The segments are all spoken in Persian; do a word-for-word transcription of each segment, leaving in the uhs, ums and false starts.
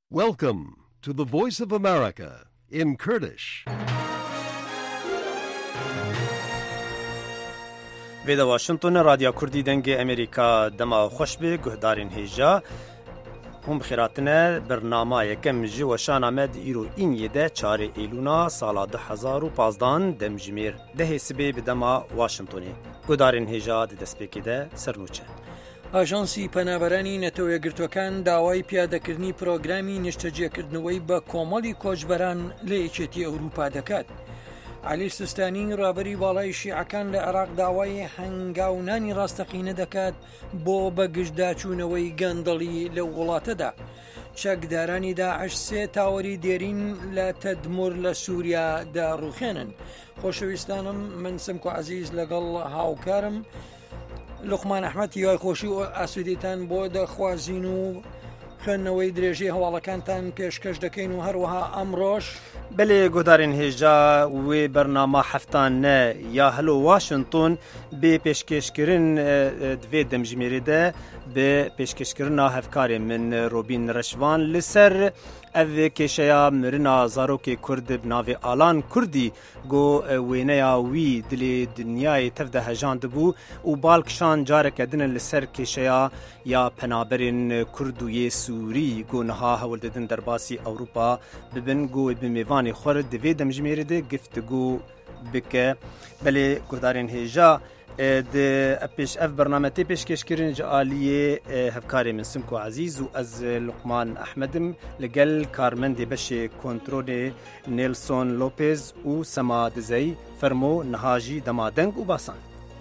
Welcome to the Voice of America in Kurdish. ویدا واشنطن رادیو کردی دنگ امریکا دما خوش به گهدارین هیجا هم بخیراتنه برنامه یکم جی و شان آمد ایرو این یده چار ایلونا سالا ده هزار و پازدان دم جمیر ده سبی بدما واشنطنی گهدارین هیجا ده دسپیکی ده سرنوچه. ئاژانسی پەنابەرانی نەتەوە یەکگرتوەکان داوای پیادەکردنی پرۆگرامی نیشتەجێکردنەوەی بە کۆمەڵی کۆچبەران لە یەکێتی ئەوروپا دەکات. عەلی سیستانی ڕابەری باڵای شیعەکان لە عێراق داوای هەنگاونانی ڕاستەقینە دەکات بۆ بەگشتداچوونەوەی گەندەڵی لە وڵاتەدا. چەکدارانی داعش سێ تاوەری دێرین لە تەدمور لە سووریا داڕوخێنن. خۆشەویستانم من سمکو عەزیز لەگەڵ هاوکارم لوقمان ئەحمەد یای خۆشی و ئاسوودیتان بۆ دەخوازین و خوێندنەوەی درێژەی هەواڵەکانتان پێشکەش دەکەین و هەروەها ئەمڕۆژ بله گودارین هیجا و برنامه هفتان نه یا هلو واشنطن به پیشکشکرین دوی دمجمیری ده به پیشکشکرین هفکاری من روبین رشوان لسر او کشیا مرنا زاروک کرد بناوی آلان کردی گو وینیا وی دلی دنیای تفده هجاند بو و بالکشان جارک دن لسر کشیا یا پنابرین کردوی سوری گو نها هول ددن در باسی اوروپا ببن گو بمیوانی خورد دوی دمجمیری ده گفتگو بکه بله گودارین هیجا ده اپیش اف برنامه تی پیشکش کردن جالیه هفکاری من سمکو عزیز و از لقمان احمدم لگل کارمند بش کنترول نیلسون لوپز و سما دزی فرمو نهاجی دمادنگ و باسان.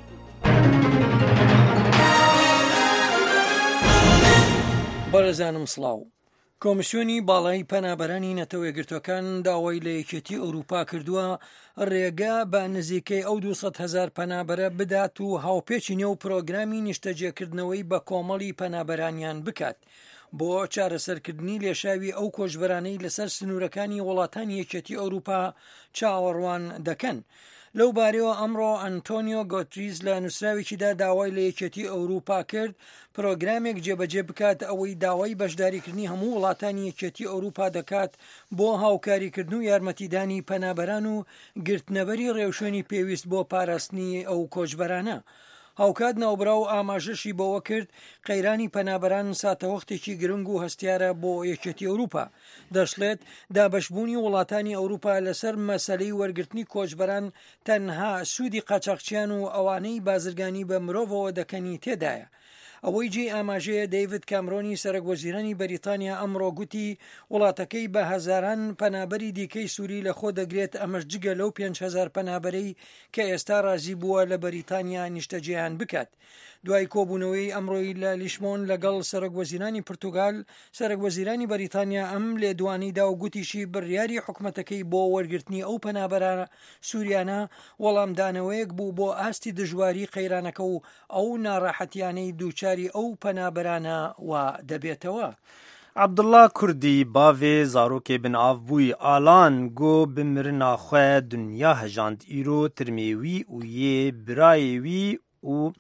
بەڕێزانم سڵاو. کۆمسیۆنی باڵای پەنابەرانی نەتەوە یەکگرتوەکان داوای لە یەکێتی ئەوروپا کردووە ڕێگە بە نزیکەی ئەو دووسەد هەزار پەنابەرە بدات و هاوپێچی نێو پرۆگرامی نیشتەجێکردنەوەی بە کۆمەڵی پەنابەرانیان بکات بۆ چارەسەرکردنی لێشاوی ئەو کۆچبەرانەی لەسەر سنوورەکانی وڵاتانی یەکێتی ئەوروپا چاوەڕوان دەکەن. لەو بارەوە ئەمڕۆ ئەنتۆنیۆ گۆتریز لە نووسراوێکیدا داوای لە یەکێتی ئەوروپا کرد پرۆگرامێک جێبەجێ بکات ئەوەی داوای بەشداریکردنی هەموو وڵاتانی یەکێتی ئەوروپا دەکات بۆ هاوکاریکردن و یارمەتیدانی پەنابەران و گرتنەبەری ڕێوشێنی پێویست بۆ پاراستنی ئەو کۆچبەرانە. هاوکات ناوبرا و ئاماژەشی بەوە کرد قەیرانی پەنابەران ساتەوەختێکی گرنگ و هەستیارە بۆ یەکێتی ئەوروپا. دەشڵێت دابەشبوونی وڵاتانی ئەوروپا لەسەر مەسەلەی وەرگرتنی کۆچبەران تەنها سوودی قاچاقچیان و ئەوانەی بازرگانی بە مرۆڤەوە دەکەنی تێدایە. ئەوەی جێ ئاماژەیە دەیڤید کامرۆنی سەرۆکوەزیرانی بەریتانیا ئەمڕۆ گوتی وڵاتەکەی بە هەزاران پەنابەری دیکەی سووری لە خۆ دەگرێت ئەمەش جگە لەو پێنج هەزار پەنابەرەی کە ئێستا ڕازی بووە لە بەریتانیا نیشتەجێیان بکات. دوای کۆبوونەوەی ئەمڕۆی لە لیشمۆن لەگەڵ سەرۆکوەزیرانی پورتوگال سەرۆکوەزیرانی بەریتانیا ئەم لێدوانیدا و گوتیشی بڕیاری حکومەتەکەی بۆ وەرگرتنی ئەو پەنابەرانە سووریانە وەڵامدانەوەیەک بوو بۆ ئاستی دژواری قەیرانەکە و ئەو ناڕاحەتیانەی دووچاری ئەو پەنابەرانە وا دەبێتەوە. عبدالله کردی باوی زاروک بن آفبوی آلان گو بمرنا خواه دنیا هجاند ایرو ترمیوی و یه برایوی و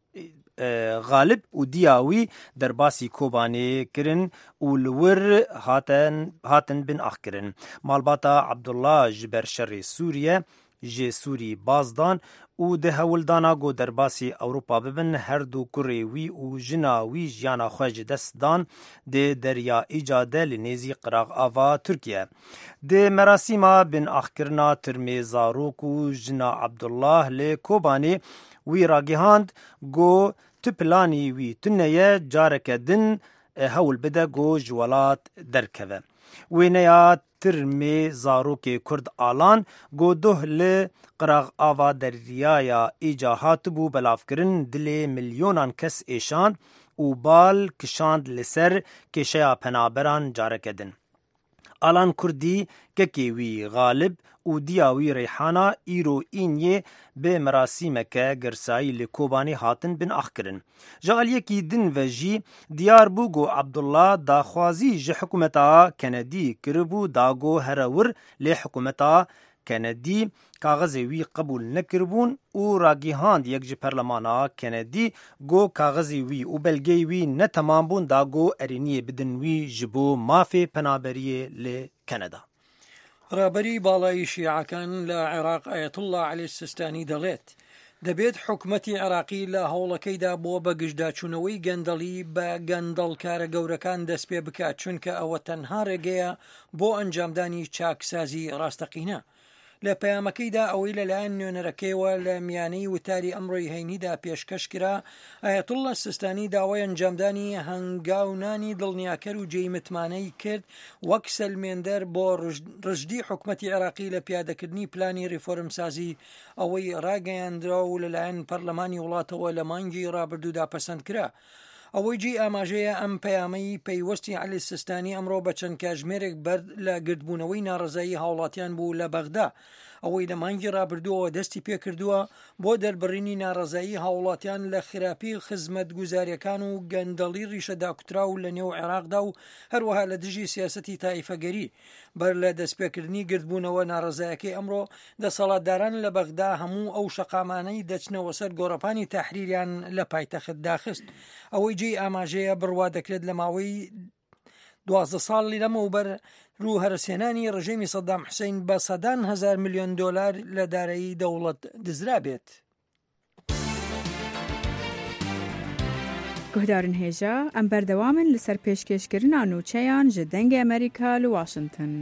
غالب و دیاوی در باسی کوبانی کرن و لور هاتن هاتن بن اخ کرن مالباتا عبدالله جبر شر سوریه جه سوری بازدان و ده هولدانا گو در باسی اوروپا ببن هر دو کریوی و جناوی جیانا خواج دستدان ده دریا ایجاده لنیزی قراغ آوا ترکیه. ده مراسیما بن اخ کرنا ترمی زاروک و جنا عبدالله لکوبانی وی راگیهاند گو تو پلانی وی تنیه جارک دن هول بده گو جوالات درکوه. وی نیا ترمی زاروک کرد آلان گو دوه ل قراغ آوا دریایا ایجاهات بو بلاف کرن دل میلیونان کس ایشان و بال کشاند لسر کشیا پنابران جارک دن. آلان کردی که وی غالب و دیاوی ریحانا ایرو اینیه به مراسیمه که گرسایی لکوبانی هاتن بن اخ کرن. جالیه کی دن و جی دیار بوگو عبدالله داخوازی جه حکومتا کندی کربو داگو هرور لی حکومتا کندی کاغذی وی قبول نکربون و راگیهاند یک جی پرلمانا کندی گو کاغذی وی و بلگی وی نتمام بون دا گو ارینی بدن وی جبو مافی پنابریه ل کەنەدا. ڕابەری باڵایی شیعەکان لە عێراق ئایەت الله عەلەیهی سیستانی دەڵێت دەبێت حکومەتی عێراقی لە هەوڵەکەیدا بۆ بە گشتداچوونەوەی گەندەڵی بە گەندەڵکارە گەورەکان دەست پێ بکات چونکە ئەوە تەنها ڕێگەیە بۆ ئەنجامدانی چاکسازی ڕاستەقینە. لە پەیامەکەیدا ئەوەی لەلایەن نوێنەرەکەیەوە لە میانەی وتاری ئەمڕۆی هەینیدا پێشکەش کرا ئایەت الله سیستانی داوای ئەنجامدانی هەنگاونانی دڵنیاکەر و جێی متمانەی کرد وەک سەلمێندەر بۆ ڕژدی حکومەتی عێراقی لە پیادەکردنی پلانی ریفۆرمسازی ئەوەی ڕاگەیاندرا و لەلایەن پەرلەمانی وڵاتەوە لە مانگی ڕابردوودا پەسەند کرا. ئەوەی جی ئاماژەیە ئەم پەیامەی پەیوەستی عەلی سیستانی ئەمڕۆ بە چەند کاتژمێرێک بەرد لە گردبوونەوەی ناڕەزایی هاوڵاتیان بوو لە بەغدا ئەوەی لە مانگی ڕابردووەوە دەستی پێکردووە بۆ دەربڕینی ناڕەزایی هاوڵاتیان لە خراپی خزمەت گوزاریەکان و گەندەڵی ڕیشەداکوترا و لە نێو عێراقدا و هەروەها لە دژی سیاسەتی تایفەگەری بەر لە دەستپێکردنی گردبوونەوە ناڕەزایەکەی ئەمڕۆ دەسەڵاتداران لە بەغدا هەموو ئەو شەقامانەی دەچنەوە سەر گۆڕەپانی تاحریریان لە پایتەخت داخست. ئەوەی جێی ئاماژەیە بڕوا دەکرێت لە ماوەی دوازدە ساڵی لەمەوبەر ڕوو هەرسێنانی ڕژێمی سەدام حوسێن بە سەدان هەزار میلیۆن دۆلار لە دارایی دەوڵەت دزرا بێت. گوهدارن هێژە ئەم بەردەوامن لەسەر پێشکەشکردنا نوچەیان ji dengê ئەمریکا li Washington.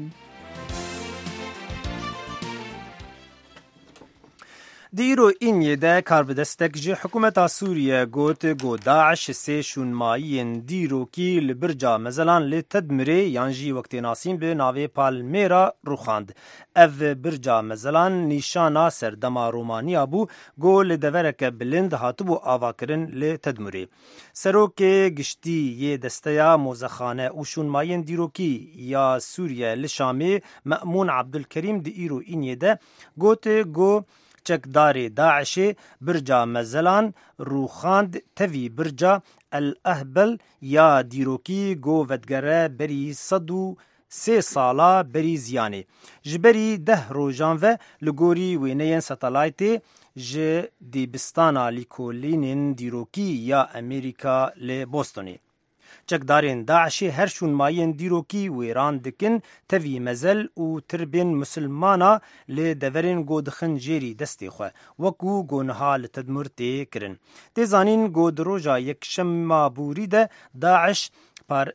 دیرو اینیه ده کاربدستک جه حکومت سوریه گوت گو داعش سه شونمایین دیرو کی لبرجا مزلان لی تدمره یانجی وقت ناسیم به ناوی پالمیرا روخاند. او برجا مزلان نیشانا سردما رومانیا بو گو لدورک بلند هاتبو آوا کرن لی تدمره. سروک گشتی یه دستیا موزخانه و شونمایین دیرو کی یا سوریه لشامی مأمون عبدالکریم دیرو اینیه ده گوت گو چکداری داعش برجا مزلان روخاند توی برجا الاهبل یا دیروکی گو ودگره بری صدو سه سالا بری زیانی جبری ده روژان و لگوری وینین ستالایتی ج دیبستانا لیکولینین دیروکی یا امریکا لی بوستونی. چکدارین داعشی هر شونمایین دیروکی ویران دکن توی مزل و تربین مسلمانا لی دورین گودخن جیری دستی خواه وکو گونها لتدمرتی کرن. دیزانین گود روژا یک شما بوری ده داعش پر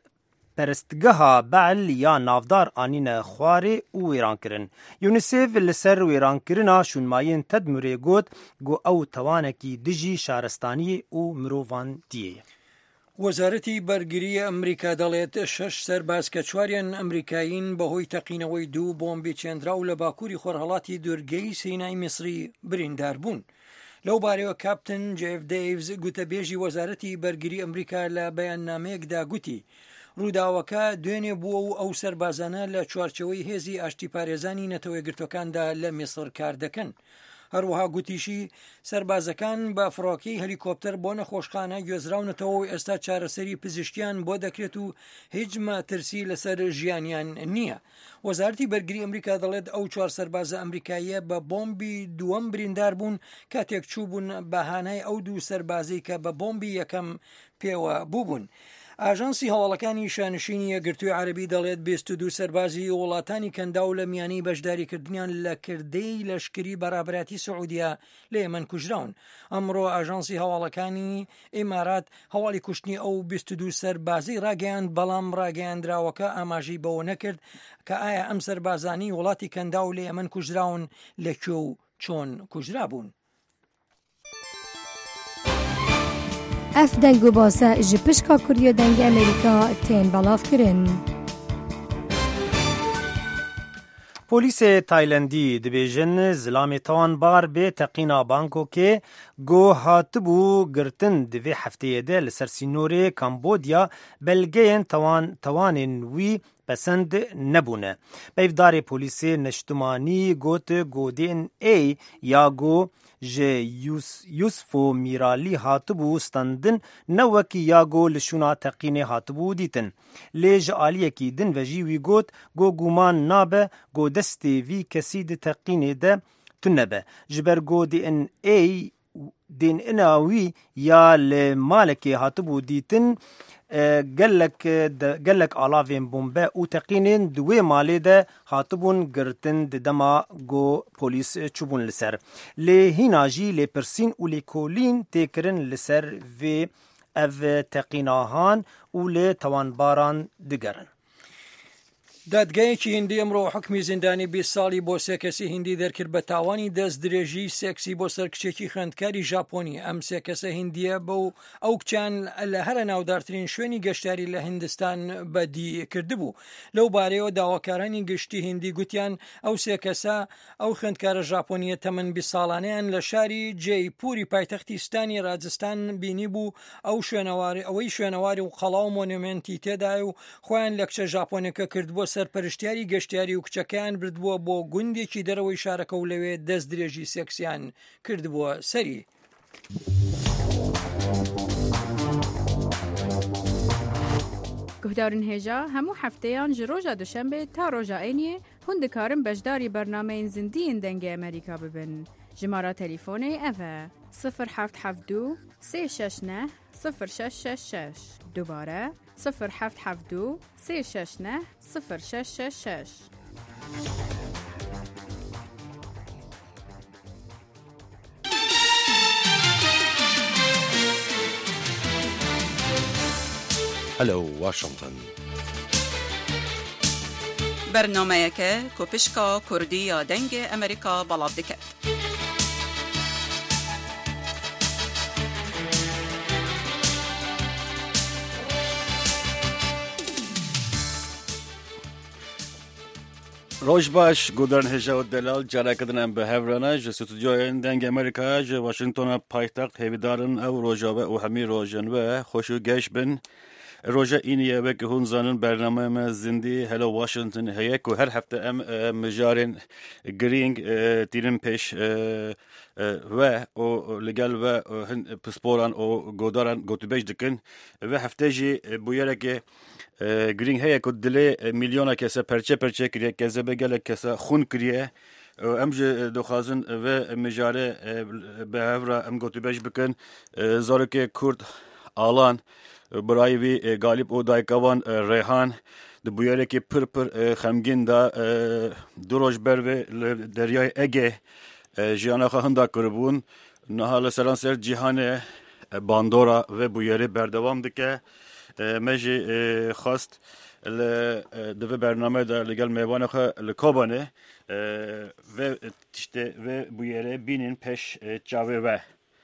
پرستگاه بعل یا نافدار آنین خواره او ویران کرن. یونیسیف لسر ویران کرنا شونمایین تدمری گود گو او توانکی دجی شارستانی او مروفان دیه. وەزارەتی بەرگریە ئەمریکا دەڵێت شەش سەرباز کە چواریان ئەمریکایین بەهۆی تەقینەوەی دوو بۆمبی چێندرا و لە باکووری خۆرهەڵاتی دوورگەی سینای میسری بریندار بوون. لەو بارەوە کاپتن جێف دەیڤز گوتەبێژی وەزارەتی بەرگری ئەمریکا لە بەیاننامەیەکدا گوتی ڕووداوەکە دوێنێ بووە و ئەو سەربازانە لە چوارچەوەی هێزی ئاشتی پارێزانی نەتەوە یەکگرتوەکاندا لە میسر کار دەکەن. هەروەها گوتیشی سەربازەکان بە فڕۆکەی هەلیکۆپتەر بۆ نەخۆشخانە گوێزراونەتەوە و ئێستا چارەسەری پزیشکیان بۆ دەکرێت و هیچ مەترسی لەسەر ژیانیان نییە. وەزارەتی بەرگری ئەمریکا دەڵێت ئەو چوار سەربازە ئەمریکاییە بە بۆمبی دووەم بریندار بوون کاتێک چوو بوون بەهانای ئەو دوو سەربازەی کە بە بۆمبی یەکەم پێوە بووبوون. ئاژانسی هەواڵەکانی شانشینی یەکگرتووی عەرەبی دەڵێت بیست و دوو سەربازی وڵاتانی کەندا و لە میانەی بەشداریکردنیان لە کردەی لەشکری بەرابەتی سعودیا لە یەمەن کوژراون. ئەمڕۆ ئاژانسی هەواڵەکانی ئیمارات هەواڵی کوشتنی ئەو بیست و دوو سەربازی ڕاگەیاند بەڵام ڕاگەیاندراوەکە ئاماژەی بەوە نەکرد کە ئایا ئەم سەربازانی وڵاتی کەندا و لە یەمەن کوژراون لەکوێ و چۆن کوژرا بوون. اف دنگ و باسه جی پشکا کوریا دنگ امریکا تین بلاف کرن. پولیس تایلندی دبیجن زلامی توان بار به تقینا بانکو که گو هاتبو گرتن دوی هفته ده لسر سینوری کامبودیا بلگین توان توانین وی پسند نبونه. پیفدار پلیس نشتمانی گوت گودین ای یا گو جه یوسف و میرالی هاتبو ستندن نوکی یا گو لشونا تقین هاتبو دیتن. لیج آلیه کی دن و جیوی گوت گو گومان نابه گو دستی وی کسی ده تقین ده تنبه. جبر گو دی ان ای دین اناوی یا لمالکی هاتبو دیتن گلک گلک آلاوین بومبه او تقینین دوی مالی ده هاتبون گرتن دما گو پلیس چوبون لسر لی هیناجی لی پرسین و لی کولین تکرن لسر و او تقیناهان و لی توانباران دگرن. دادگایەکی هندی ئەمڕۆ حکمی زیندانی بیست ساڵی بۆ سێ کەسی هندی دەرکرد بە تاوانی دەست درێژی سێکسی بۆ سەر کچێکی خوێندکاری ژاپۆنی. ئەم سێ کەسە هندیە بەو ئەو کچیان لە هەرە ناودارترین شوێنی گەشتیاری لە هندستان بەدی کردبوو. لەو بارەیەوە داواکارانی گشتی هندی گوتیان ئەو سێ کەسە ئەو خوێندکارە ژاپۆنیە تەمەن بیست ساڵانەیان لە شاری جەیپوری پایتەختی ستانی راجستان بینی بوو. ئەو شوێنەواری ئەوەی شوێنەواری و قەڵا و مۆنومێنتی تێدای و خۆیان لە کچە ژاپۆنەکە کردبووە سەرپەرشتیاری گەشتیاری و کچەکەیان بردبووە بۆ گوندێکی دەرەوەی شارەکە و لەوێ دەست درێژی سێکسیان کردبووە سەری. گهدارن هێژا هەموو هەفتەیان ji ڕۆژە دوشەمبێ تا ڕۆژە ئەینێ hûn dikarin beşdarî bernameyên zindiyên dengê Amerîka bibin. Jimara telefônê ev e sıfır heft heft du sê şeş neh sıfır şeş şeş şeş. Dubare sıfır heft heft du sê şeş neh sıfır şeş şeş şeş. Hello Washington. برنامه‌یکه کوپشکا کردی یا دنگ امریکا بلاب دکت. روش باش گودرن هجا و دلال جارا کدنم به هفرانه جه ستودیوین دنگ امریکا جه واشنگتون پایتخت هیویدارن او روژاوه و همی روژنوه خوشو گش بن روژه اینیه و که هون زانن برنامه ما زندی هلو واشنگتن هیک و هر هفته ام مجارن گرینگ تیرن پیش و او لگل و هن پسپوران او گودارن گوتو بیش دکن و هفته جی بویره که گرینگ هیک و دلی میلیونا کسا پرچه پرچه کریه کسا بگل کسا خون کریه ام جه دخوازن و مجاره به هفره ام گوتو بیش بکن زاره که کرد آلان برای وی غالب او دایکوان ریحان د بویره کی پر پر خمگین دا دروج بر و دریای اگه جیانا خندا کربون نهال سران سر جهان باندورا و بویره بردوام دکه مجی خواست ل دو برنامه دا لگل میوان خو لکوبانه و تشته و بویره بینین پیش چاوه و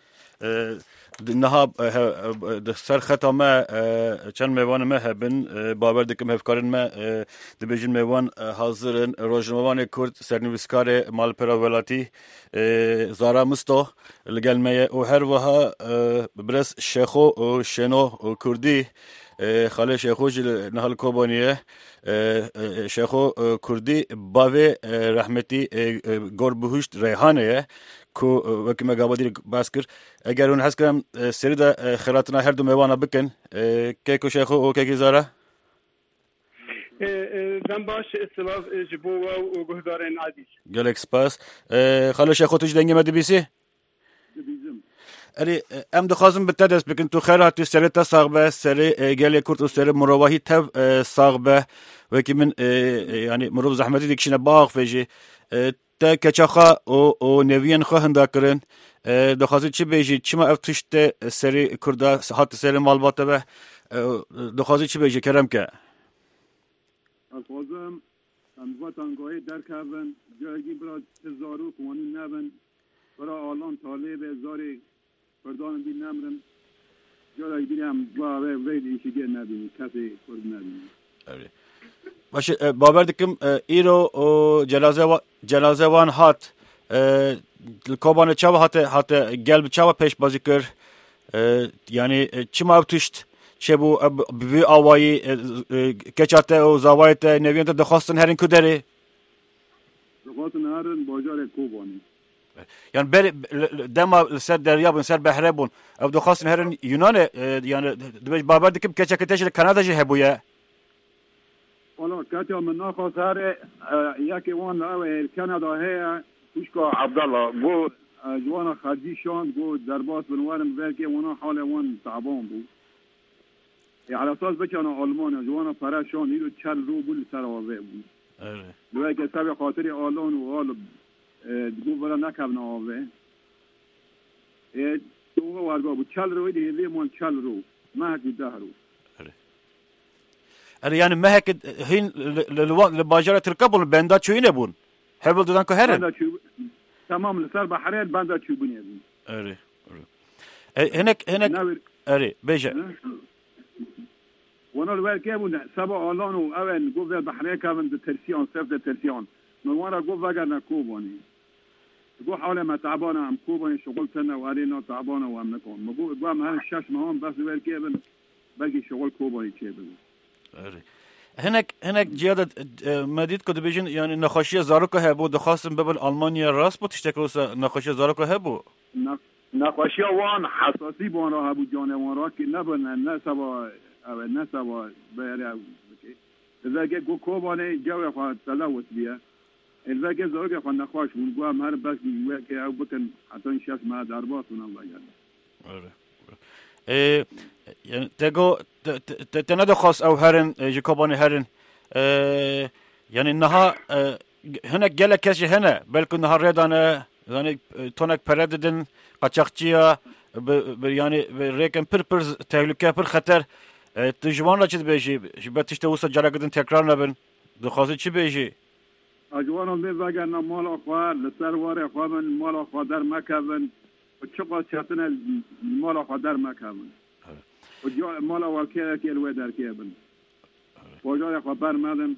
نها سر خطا ما چند میوان ما هبن باور دکم هفکارن ما دبیجن میوان حاضرن روزنامه‌وان کرد سرنویسکار مالپرا ولاتی زارا مستو لگل می او هر وها برس شیخو و شنو و کردی خاله شیخو جل نهال کوبانیه شیخو کردی باوی رحمتی گربهشت ریحانه کو وکی مگابادی باز کر اگر اون حس کنم سری دا خیراتنا هر دو میوانا بکن که کو شیخو او که کی زارا دم باش استلاف جبو و گهدارن عادی گلک سپاس خاله شیخو تو جدنگی مدی بیسی اری ام دخوازم بتدرس بکن تو خیراتی سری تا ساغبه سری گلی کرد و سری مروواهی تب ساغبه وکی من یعنی مروب زحمتی دیکشینه باغ فیجی تا کچاخا او او نوین خو هندا کرن دخوازی چی بیجی چی ما افتشت سری کردا هات سری مالباته به دخوازی چی بیجی کرم که دخوازم هم وطنگاهی در کردن جایگی برای هزارو قوانین نبن برای آلان طالب هزاری پردان بین نمرن جایی بینم با ویدی شگر نبینی کسی کرد نبینی باشه باور دکم ایرو جنازه و جنازه وان هات کوبانه چاو هات هات گلب چاو پیش بازی کر یعنی چی ما توشت چه بو بی آوایی کچات و زاوایت نویان تا دخواستن هرین کدره دخواستن هرین باجار کوبانی یعنی بر دما سر دریا بن سر بحر بون او دخواستن هرین یونان یعنی دبی بابر دکم کچکتش کانادا جه هبویا والله كاتيا من ناخذ هاري ياكي وان او كندا هي وشكو عبد الله بو جوانا خدي شان بو درباس بنوارم بلكي وانا حالي وان تعبان بو على اساس بكنا المانيا جوانا فراشان يلو تشال رو بول سراوي بو اره لو كي سبي خاطري الون وغالب تقول بلا نكبنا اوه ايه تو وارغو بو تشال رو دي لي مون تشال رو ما هكي دهرو اره يعني ما هيك هين لباجرة تركبون بندا شو ينبون هبل دودان كهرن تمام لسر بحرين بندا شو بنيبون اره اره هناك هناك اره بيجا وانا الوال كيبون سبع آلان و اوين قوة البحرية كابن دترسيان سيف دترسيان من ورا قوة وقرنا كوباني قوة حوالي ما تعبانا عم كوباني شغل سنة وقالينا تعبانا وعم نكون مقوة قوة مهان الشاش مهان بس الوال كيبن باقي شغل كوباني كيبن هناك هناك جيادة مديد كده بيجين يعني نخاشية زاروكا هبو دخواستن ببل ألمانيا راس بو تشتكروسا نخاشية زاروكا هبو نخاشية وان حساسي بوان را هبو جانه وان را که نبن نسبا او نسبا بيري إذا جاء جو كوباني جاوي خوا تلوث بيها إذا جاء زاروكا خوا نخاش ونقوا مهر بس كي او بكن حتى نشاش ما درباط ونالله يعني ايه يعني تقو تنادو خاص او هرن جكوباني هرن اه يعني انها اه هنا جل كاش هنا بلكو نهار ريدانا يعني تونك پرددن قاچاقچيا يعني ريكن پر پر تهلكه پر خطر اه تجوان لا چه بيجي بتشته وسا جراگدن تکرار نبن دخواست چی بيجي اجوانو به وگرنا مال اخوا لسر وار اخوا من مال اخوا در مکبن وچقا چاتن مال اخوا در مکبن وجا مال واقعه که الوی در که بن باجار خبر مدن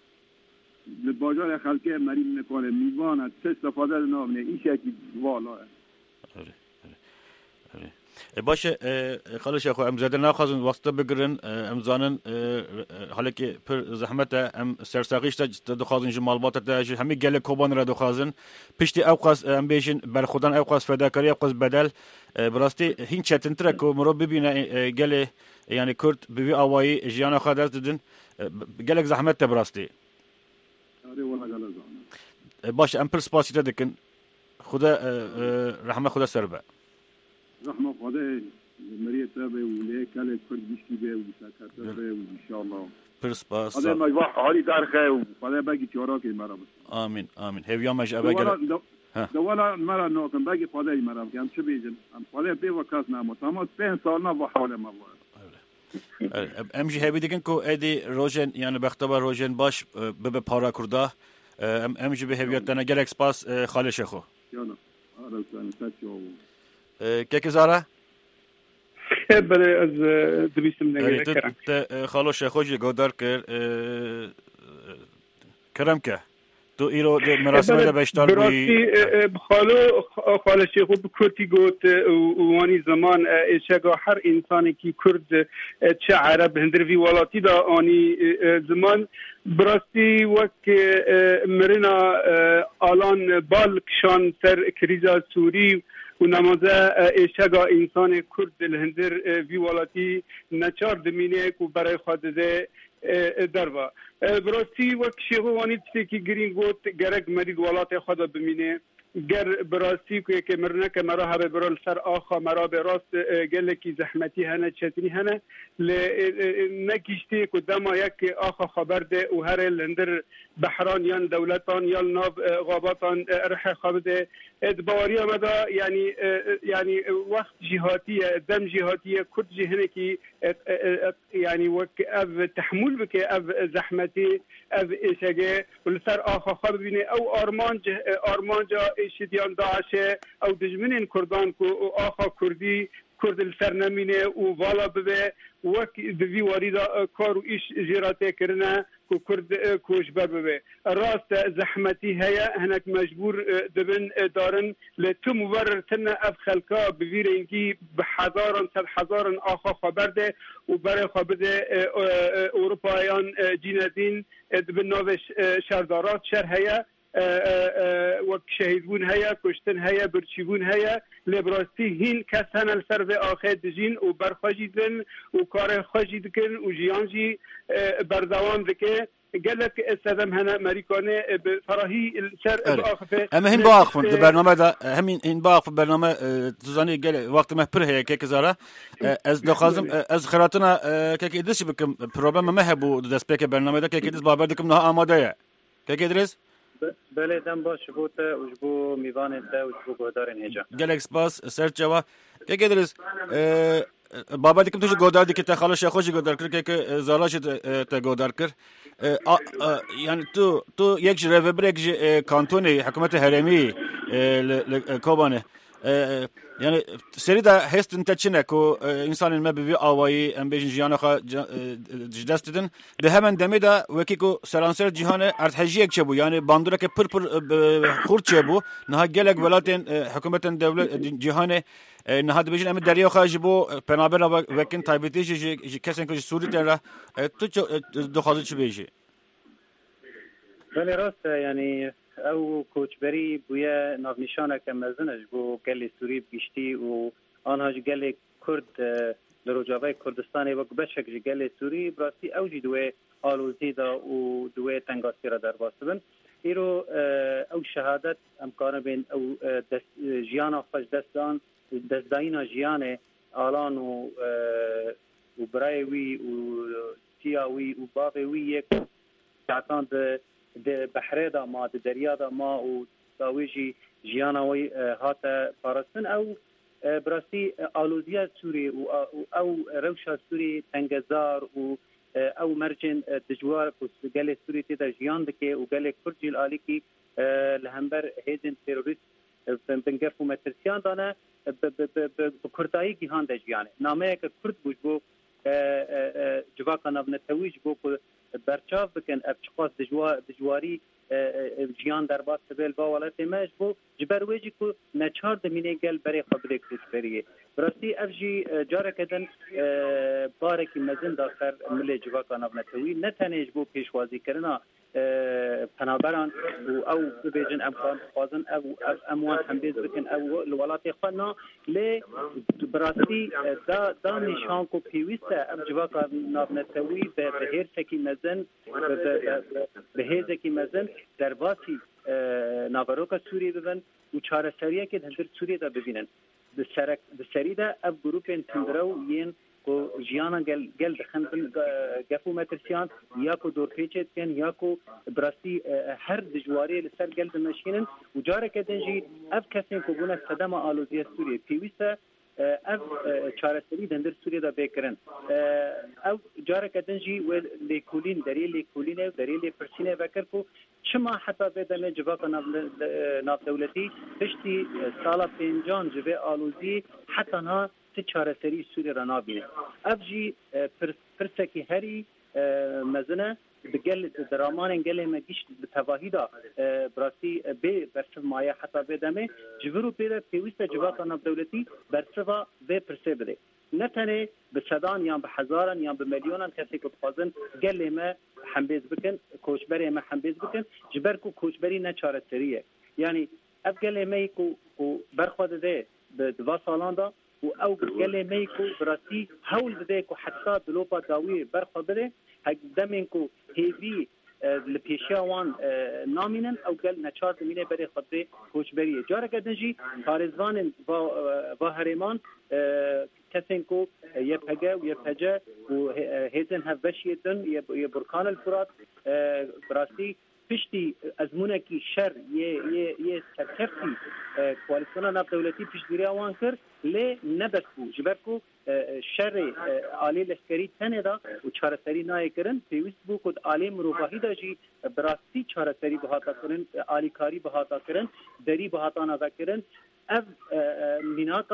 باجار خلکه مریم نکنه میوانه سه استفاده نامنه این شکلی والا اره اره باشه خالش اخو ام زده ناخذن وقت بگرن ام زانن حالا که پر زحمت ام سرساقیش تا دخوازن جمالبات تا همه گله کوبان را دخوازن پشتی اوقاس ام بیشن بر خودن اوقاس فداکاری اوقاس بدل براستی هین چتن ترکو مرو ببینه گله یعنی کرد بی اوایی جیانا خادر ددن گله زحمت براستی اره ولا گله زحمت باشه ام پر سپاسی تا دکن خدا رحمه خدا سربه رحمة خدای مريت تابع وليه كله كل بيشكي به وسكتة به وإن شاء الله. برسباس. هذا ما يبغى حالي دارخه وهذا باقي تراك المرة بس. آمين آمين. هذا يوم مش أبغى. دولا دولا مرة نوكم باقي خدای مرة كم شو بيجن؟ أم خدای بي وكاس نامو تمام بين سالنا بحاله ما الله. امشي هبي دكن كو ادي روجن يعني باختبار روجن باش بب پارا کرده ام امشي به هویتنا گلکس پاس خالش خو. يلا. هذا سنة تشوف. كيف زارة؟ بله از دویستم نگه کرم. خالوش خوشی گودار کر کرم که تو ایرو مراسم ده بشتار بی. خالو خالش خوب کردی گوت وانی زمان اشگاه هر انسانی کی کرد چه عرب هندروی ولاتی دا آنی زمان براستی وقت مرنا آلان بالکشان سر کریزا سوری و نمازه اشگاه انسان کرد الهندر وی ولاتی نچار دمینه کو برای خود ده دروا براستی وقت شیخوانی تکی گرین گوت گرگ مدید ولات خود بمینه گر براستی که مرنه که مرا هبه برال سر آخا مرا به راست گله کی زحمتی هنه چتنی هنه ل نکیشتی که دما یک آخا خبر ده و هر لندر بحران یا دولتان یا ناب غاباتان رح خبده ادباری آمده یعنی یعنی وقت جهاتیه دم جهاتیه کرد جهنه کی یعنی وقت او تحمل بکه او زحمتی او اشگه ولسر آخا خبر بینه او آرمانج آرمانجا شدیان داعشه او دجمنین کردان کو آخا کردی کرد الفرنمینه و والا ببه وک دوی واریدا کار و ایش جراته کرنه کو کرد کوشبه ببه راست زحمتی هيا هناك مجبور دبن دارن لتو مبرر تن اف خلقا بویر اینکی بحضارن صد حضارن آخا خبر ده و برای خبر ده اروپایان جیندین دبن نوش شهردارات شهر هيا وەک شەهیدبوون هەیە کوشتن هەیە برچیبوون هەیە لێ بڕاستی هین کەس هەنە لەسەر vê ئاخێ دژین و بەرخۆشی دن و کارێ خۆشی دکن و ژیانجی بەردەوام دکێ gelek sedem hene Amerikanê bi ferahî ser biaxifê em hin biaxifin di bername de hemîn hin biaxif bername tu zanî gelek wextê me pir heye keke zara ez dixwazim ez xiratina kekê diz jî bikim problema me hebû di destpêkê bername de kekê diz baber dikim niha amade ye kekê diriz بله دم باش بوده و جبو میوان ده و جبو گودارن هجا گلک سپاس سر جوا که گدرس بابا دیکم تو گودار دیگه تخاله شخوشی گودار کر که زالاش تا گودار کر yani tu tu یک جره برک کانتونی حکومت هرمی کوبانه yani seri de hestin teçine ku insanın mebevi avayı em bejin jiyana xa dest edin de hemen deme de veki ku selanser cihanı erthejiyek çebu yani bandura ke pır pır xurt çebu naha gelek velaten hükümetin devlet cihanı naha de bejin em deriya xa jibo penaber vekin taybeti ji kesen ku Suriye tera tu doxazı çbeji بله راست یعنی او کوچبری بویا نافنشانه که مزنش بو گل سوری بیشتی و آنها گل کرد لروجاوی کردستان و بشک گل سوری براستی او جی دوی آلوزی دا و دوی تنگاسی را در باستبن ایرو او شهادت امکان بین او جیانا خوش دستان دستدائینا جیان آلان و و برایوی و سیاوی و باقوی یک تعتان ده د بحره دا ما د دریا دا ما او داویجی جیانوی هاته پارستن او براستی آلودیا سوری او روشا سوری تنگزار او مرجن دجوار گل سوری تیدا جیان دکه او گل کرجیل آلی کی لهمبر هیدن تروریست بنگرفو مترسیان دانه بکردایی گیهان دا جیانه نامه که کرد بوش بو جواکا نبنتویج بو برچاف بکن ابچقاس دجواری جیان در باز سبیل با ولایت ماش بو جبرویجی کو نچار دمینه گل برای خبره کوچ بریه براستی افجی جاره کدن بارکی مزن داخل ملی جواکا نبنتوی نتنیج بو پیشوازی کرنا پنابران او ببیجن امکان خوازن او اموان حنبیز بکن او الولایت خوانا لی براستی دا دا نشان کو پیوسته ام جواکا نبنتوی به هر سکی مزن به هر سکی مزن در باسی ناوروکا سوریه ببین و چاره سریه که در سوریه دا ببینن به سری دا اب گروپین تندرو ین کو جیانا گل گل دخندن گفو مترسیان یا کو دور پیچت کن یا کو براستی هر دجواری لسر گل دمشینن و جاره کدنجی اب کسین کو بونه صدم آلودی سوریه پیوسته اف چاره سری دندر سوریه دا بکرن او جاره کدنجی و لیکولین دری لیکولینه دری لی پرسینه بکر کو چما حتی بدن جواکا ناف دولتی پشتی سالا پینجان جوه آلوزی حتی نا سی چاره سری سوری را نابینه اف جی پرسکی هری مزنه بگل درامان گل مگیش بتواهی دا براستی به برسف مایه حتی بدمه جورو پیره پیوست جواکا ناف دولتی برسفا به پرسه بده نه تنه به صدان یا به هزاران یا به میلیونان کسی که بخوازن گل ما حنبیز بکن کوچبری ما حنبیز بکن جبر کو کوچبری نه چاره سریه یعنی اف گل ما کو برخواد ده به دو سالان دا و او گل ما کو براستی حول بده کو حتی دلوپا داوی برخواد بده هقدمن کو هیوی لپیشیوان نامینن او گل نچار دمینه بری خطه کوچبریه جاره کدنجی کارزوان و هریمان کسین کو یه پگه و یه پجه و هیزن هفشیدن یه برکان الفرات براستی پشتی ازمونه کی شر یه یه یه سرکفتی کوالسیون ناف دولتی پشتگیری آوان کرد لی نبسکو جبرکو شر عالی لشکری تنه دا و چاره سری نای کرن پیوست بو کد عالی مروباهی دا جی براستی چاره سری بهاتا کرن عالی کاری بهاتا کرن دری بهاتا نازا کرن اف میناتا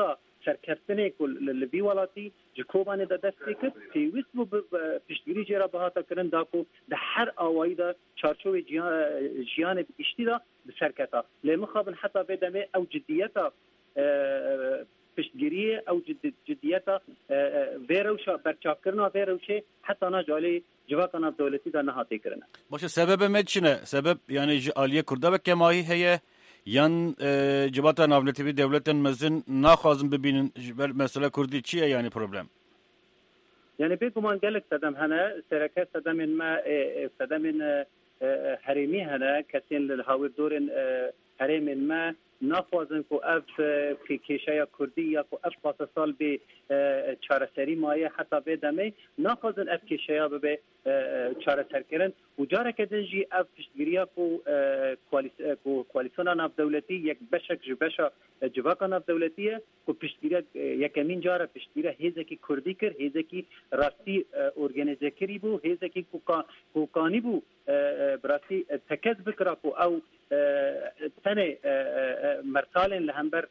سرکردنی که لبی ولاتی جکوبان دا دست کرد پیوست بو پشتگیری جرا بهاتا کرن دا کو ده هر آوایی دا چارچوب جیان اشتی دا بسرکتا لمخابن حتی بدمه او جدیتا پشتگیری او جدیتا ویروشا برچاکرنا ویروشه حتی نجالی جواکانا دولتی دا نهاتی کرنه. باشه سبب مدچنه؟ سبب yani آلیه کرده و کمایی هیه yan e, cibata navleti devletin mezin naxazın bibinin mesela Kurdî çiye yani problem? Yani bir guman gelek sedem hene sereket sedemin ma sedemin herimi hene kesin lil havir dorin herimin ma نخوازن کو اف کی کشیا کردی یا کو اف پاسال به چارەسەری مایه حتی بدمه نخوازن اف کشیا به چارەسەر کردن و جاره کدن جی اف پشتگیریا کو کوالیسیون ناف دولتی یک بشک جبشا جواکا ناف دولتیه کو پشتگیریا یکمین جاره پشتگیریا هیزکی کردی کر هیزکی راستی ارگانیزه کری بو هیزکی کو کانی بو براستی تکز بکرا کو او تنه مرسالن لهمبر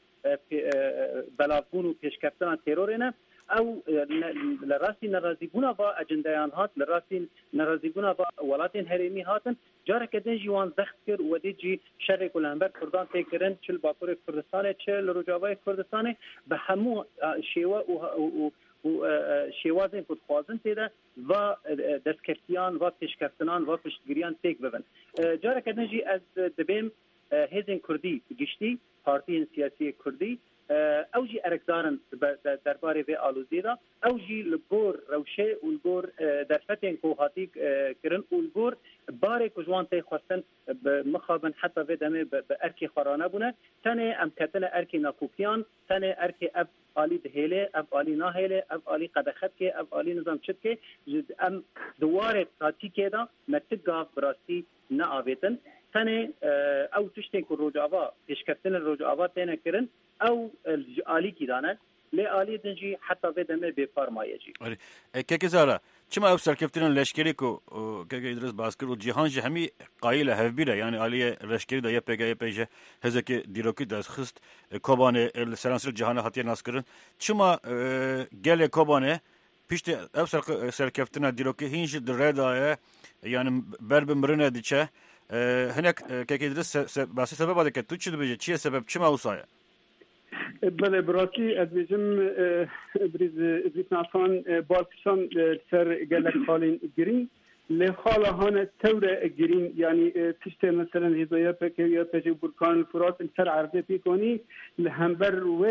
بلافون و پیشکفتن ترورینه او لراسی نرازیگونا با اجندیان هات لراسی نرازیگونا با ولاتین هریمی هاتن جاره کدن جوان زخت کر و دی جی شر کلهمبر کردان تکرن چل باکور کردستان چل رجاوای کردستان به همو شیوا و و شیوازین که خوازن تیده و دستکفتیان و پیشکفتنان و پشتگیریان تیک ببن جاره کدن جی از دبیم هیزن کردی گشتی پارتین سیاسی کردی او جی ارکدارن درباره و آلوزی دا او جی لگور روشه و لگور درفتین کوهاتی کرن و لگور باره کجوان تی خواستن مخابن حتی و دمه به ارکی خورانه بونه تنه ام کتن ارکی ناکوکیان تنه ارکی اب آلی دهیله اب آلی ناهیله اب آلی قدخت که اب آلی نظام چد که ام دواره تاتی که دا متگاف براستی نا آویتن تنه او تشتین که روجاوا پیشکفتن روجاوا تینه کرن او آلی کی دانه لی آلی دنجی حتی بدمه به فرمایه جی آره که که زارا چما او سرکفتن لشکری کو که که ادرس باسکر و جهان جهمی قایل هفبیره yani آلی لشکری دا یپه یپه هزکی دیروکی دست خست کوبانه سرانسر جهان هاتیه ناسکرن چما گله کوبانه پیشت او سرکفتن دیروکی هینج درده yani بر بمرنه دیچه هناك که که ادرس بس سبب هذا که تو چی بيجي چیه سبب چما اوصايه بله براتی از بیشتر بریز بریز ناسان بالکشان سر گلک خالین گرین لخاله هان تور گرین یعنی تشت مثلا هزایا پکر یا پچ برکان الفرات سر عرضه پیکنی لهمبر و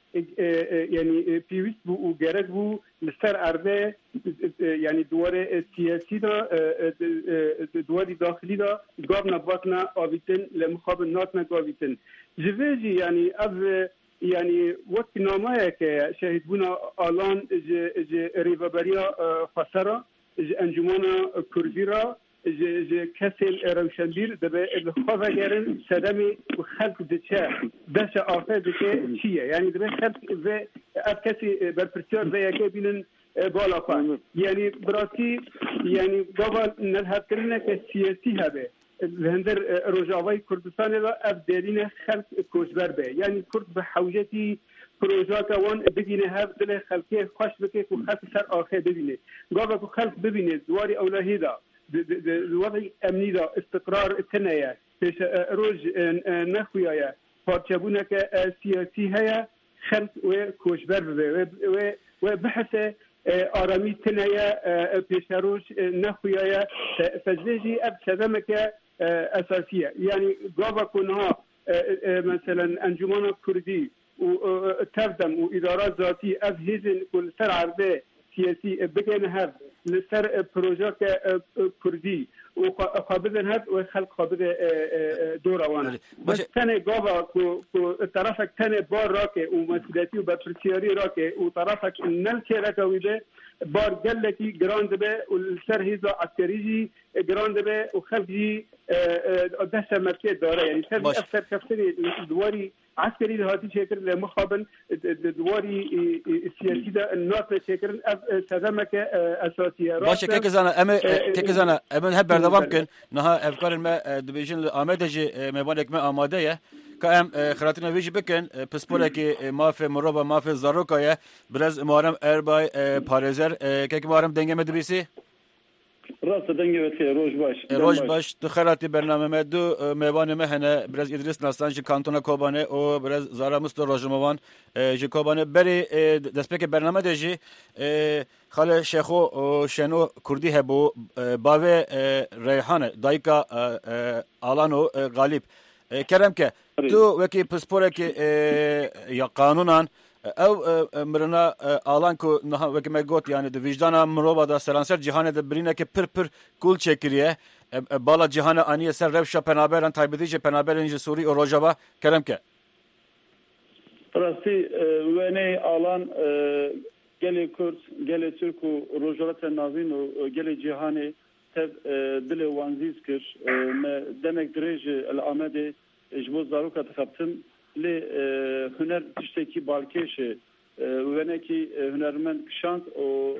یعنی پیوست بو و گرگ بو لسر عرضه یعنی دوار سیاسی دا دواری داخلی دا گاب نباتنا آویتن لمخاب نات نگاویتن جویجی یعنی از یعنی وقت نامه که شهید بونا آلان ج ریوبریا خسرا ج انجمن کردی را ج کسل روشنبیر دبه خواهد گرن صدمی و خلق دچه دش آفه دچه چیه یعنی دبه خلق و اب کسی برپرسیار و یکی بینن بالا خواهد یعنی براتی یعنی بابا نلحب کرنه که سیاسی هبه هندر روجاوای کردستان را اب درین خلق کوشبر به یعنی کرد به حوجتی پروژه که وان بگینه هر دل خلقی خوش بکه که خلق سر آخه ببینه گاوا که خلق ببینه دواری اولهی دا وضع امنی دا استقرار تنیه پیش روز نخویه پارچبونه که سیاسی هیا خلق و کوشبر به و بحث آرامی تنیه پیش روز نخویه فزیجی اب سدمه که اساسيه يعني قابا كونها مثلا انجمن كردي وتردم وادارات ذاتي افهزن كل سر عرضه سياسي بكن هذا لسر بروجه كردي وقابلن هذا وخلق قابل دور وانا بس ثاني قابا كو طرفك ثاني بار راكي ومسؤوليتي وبرسياري راكي وطرفك نلكي راكويده بار قلتي جراند به والسر هيزا عسكريجي جراند به وخلقي دهشه مركز داره يعني سر أكثر كفتري دواري عسكري لهاتي شكر لمخابن دواري سياسي ده الناس شكر سدمك أساسية باشه که کزانه ام که کزانه ام هب بردوام کن نه افکار ما دبیجن آماده جی مبالک ما آماده یه که ام خراتنا ویجی بکن پسپوره که ماف مربع ماف زاروکایه برز مارم اربای پارزر که مارم دنگه مدبیسی راست دنگه وقتی روز باش روز باش تو خراتی برنامه مدو میوان مهنه برز ادریس ناستان جی کانتونا کوبانه او برز زارا مستو روزموان جی کوبانه بری دسپک برنامه دجی خاله شیخو شنو کردی هبو باوی ریحانه دایکا آلانو غالب کرم که تو وکی پسپوره که یا قانونان او مرنا آلان کو نه وکی مگوت یعنی دو وجدان مروبا دا سرانسر جهان دا برینه که پر پر کول چکریه بالا جهان آنیه سر روشا پنابران تایبدیج پنابران جی سوری و روجابا کرم که راستی وینه آلان گلی کرد گلی ترک و روجالت نازین و گلی جهانی تب دل وانزیز کر demek derece el-amede jbo zaruka tıkaptın li hüner tişteki balkeşi veneki hünermen şans o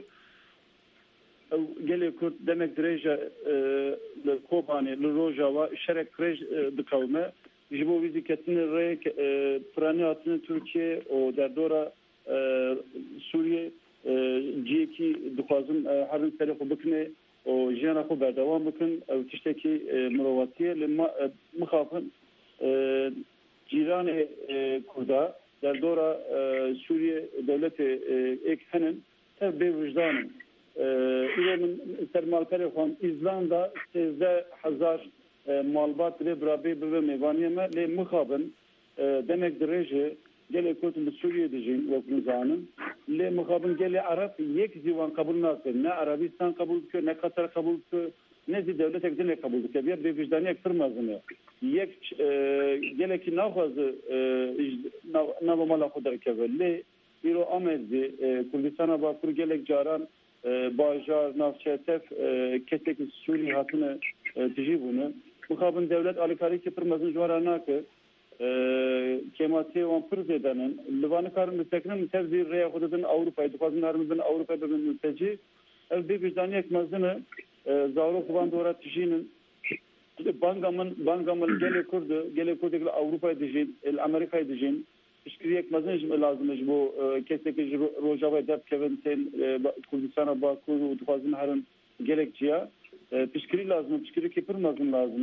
geli kurt demek derece li Kobani li Rojava şerek krej dikavme jbo vizi ketini re prani atını Türkiye o derdora Suriye ciyeki dikazın harin serifo bikne و جانا خو بردوام بکن او تشتکی مرواتیه لما مخافن جیران کردا در دورا سوریه دولت ایک هنن تر به وجدانن ایره من سرمالپر خوان ایزلاندا سیزده هزار مالبات لی برابی به میوانیه ما لی مخافن demek derece gele kutun Suriye diyeceğim vaknizanın le muhabın gele Arap yek zivan kabul nasıl ne Arabistan kabul ediyor ne Katar kabul ediyor ne de devlet ekdine kabul ediyor bir bir vicdanı ektirmezini yek gele ki nafazı navamala kadar kevelle biro amezdi Kürdistan'a bakır gelek caran Bajar Nafçetef ketek Suriye hatını tecibunu muhabın devlet alikari kepirmezin juarana ki kemati wan pırzedanın livanı karın müstekinin tevzir reya kududun Avrupa'yı dukazınlarımızın Avrupa'yı bebin mülteci el bir vicdanı ekmezini zavru kuban doğru tişinin bangamın bangamın gele kurdu gele kurdu Avrupa'yı diyeceğin el Amerika'yı diyeceğin işkiri ekmezini lazım bu keseki rojava dep kevin sen Kurdistan'a bakuru dukazınların gerekçiye pişkiri lazım pişkiri kepirmezin lazım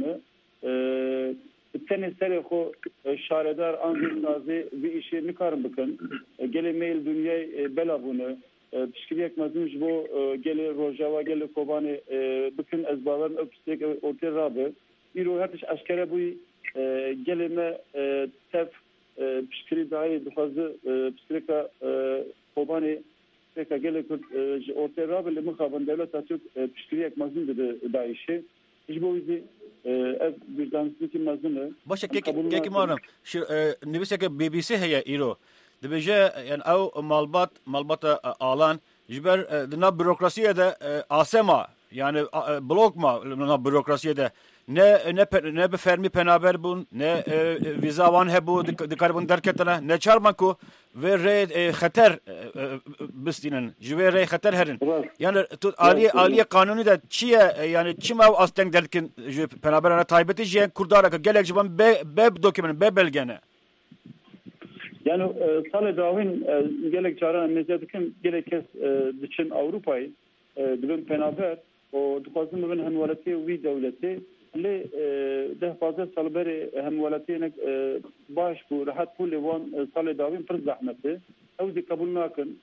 Tene sere xo şaredar anzir nazi bir işe nikarım bakın. Gele mail dünyayı belabunu. Pişkiriyek mazınç bu gele Rojava gele Kobani bakın ezbaların öpüstek ortaya rabı. Bir o hertiş aşkere bu geleme tef pişkiri dahi duhazı pişkirika Kobani peka gele ortaya rabı ile mukhaban devlet açık pişkiriyek mazın dedi daişi. İş bu bizi ev vicdansızlık mazını. Başka keki keki marım. Şu nibise ki B B C heye iro. Dibece yani ev malbat malbata alan jiber dina bürokrasiye de asema yani blokma dina bürokrasiye de ne ne ne bir fermi penaber bun ne viza van hebu dikarbon derketene ne çarmaku ve re khater bistinin jiber re khater herin yani ali ali kanunu da çiye yani çim ev asten derkin penaberana taybeti jiyen kurdara gelek jiban be be doküman be belgene yani sale davin gelek çaran mezedikin gelek kes için Avrupa'yı dibin penaber o dukazın dibin hanvaleti ve devleti li ده fazla salberi hemvaletinek baş bu rahat bu levan sale davin pır zahmeti evdi kabul nakın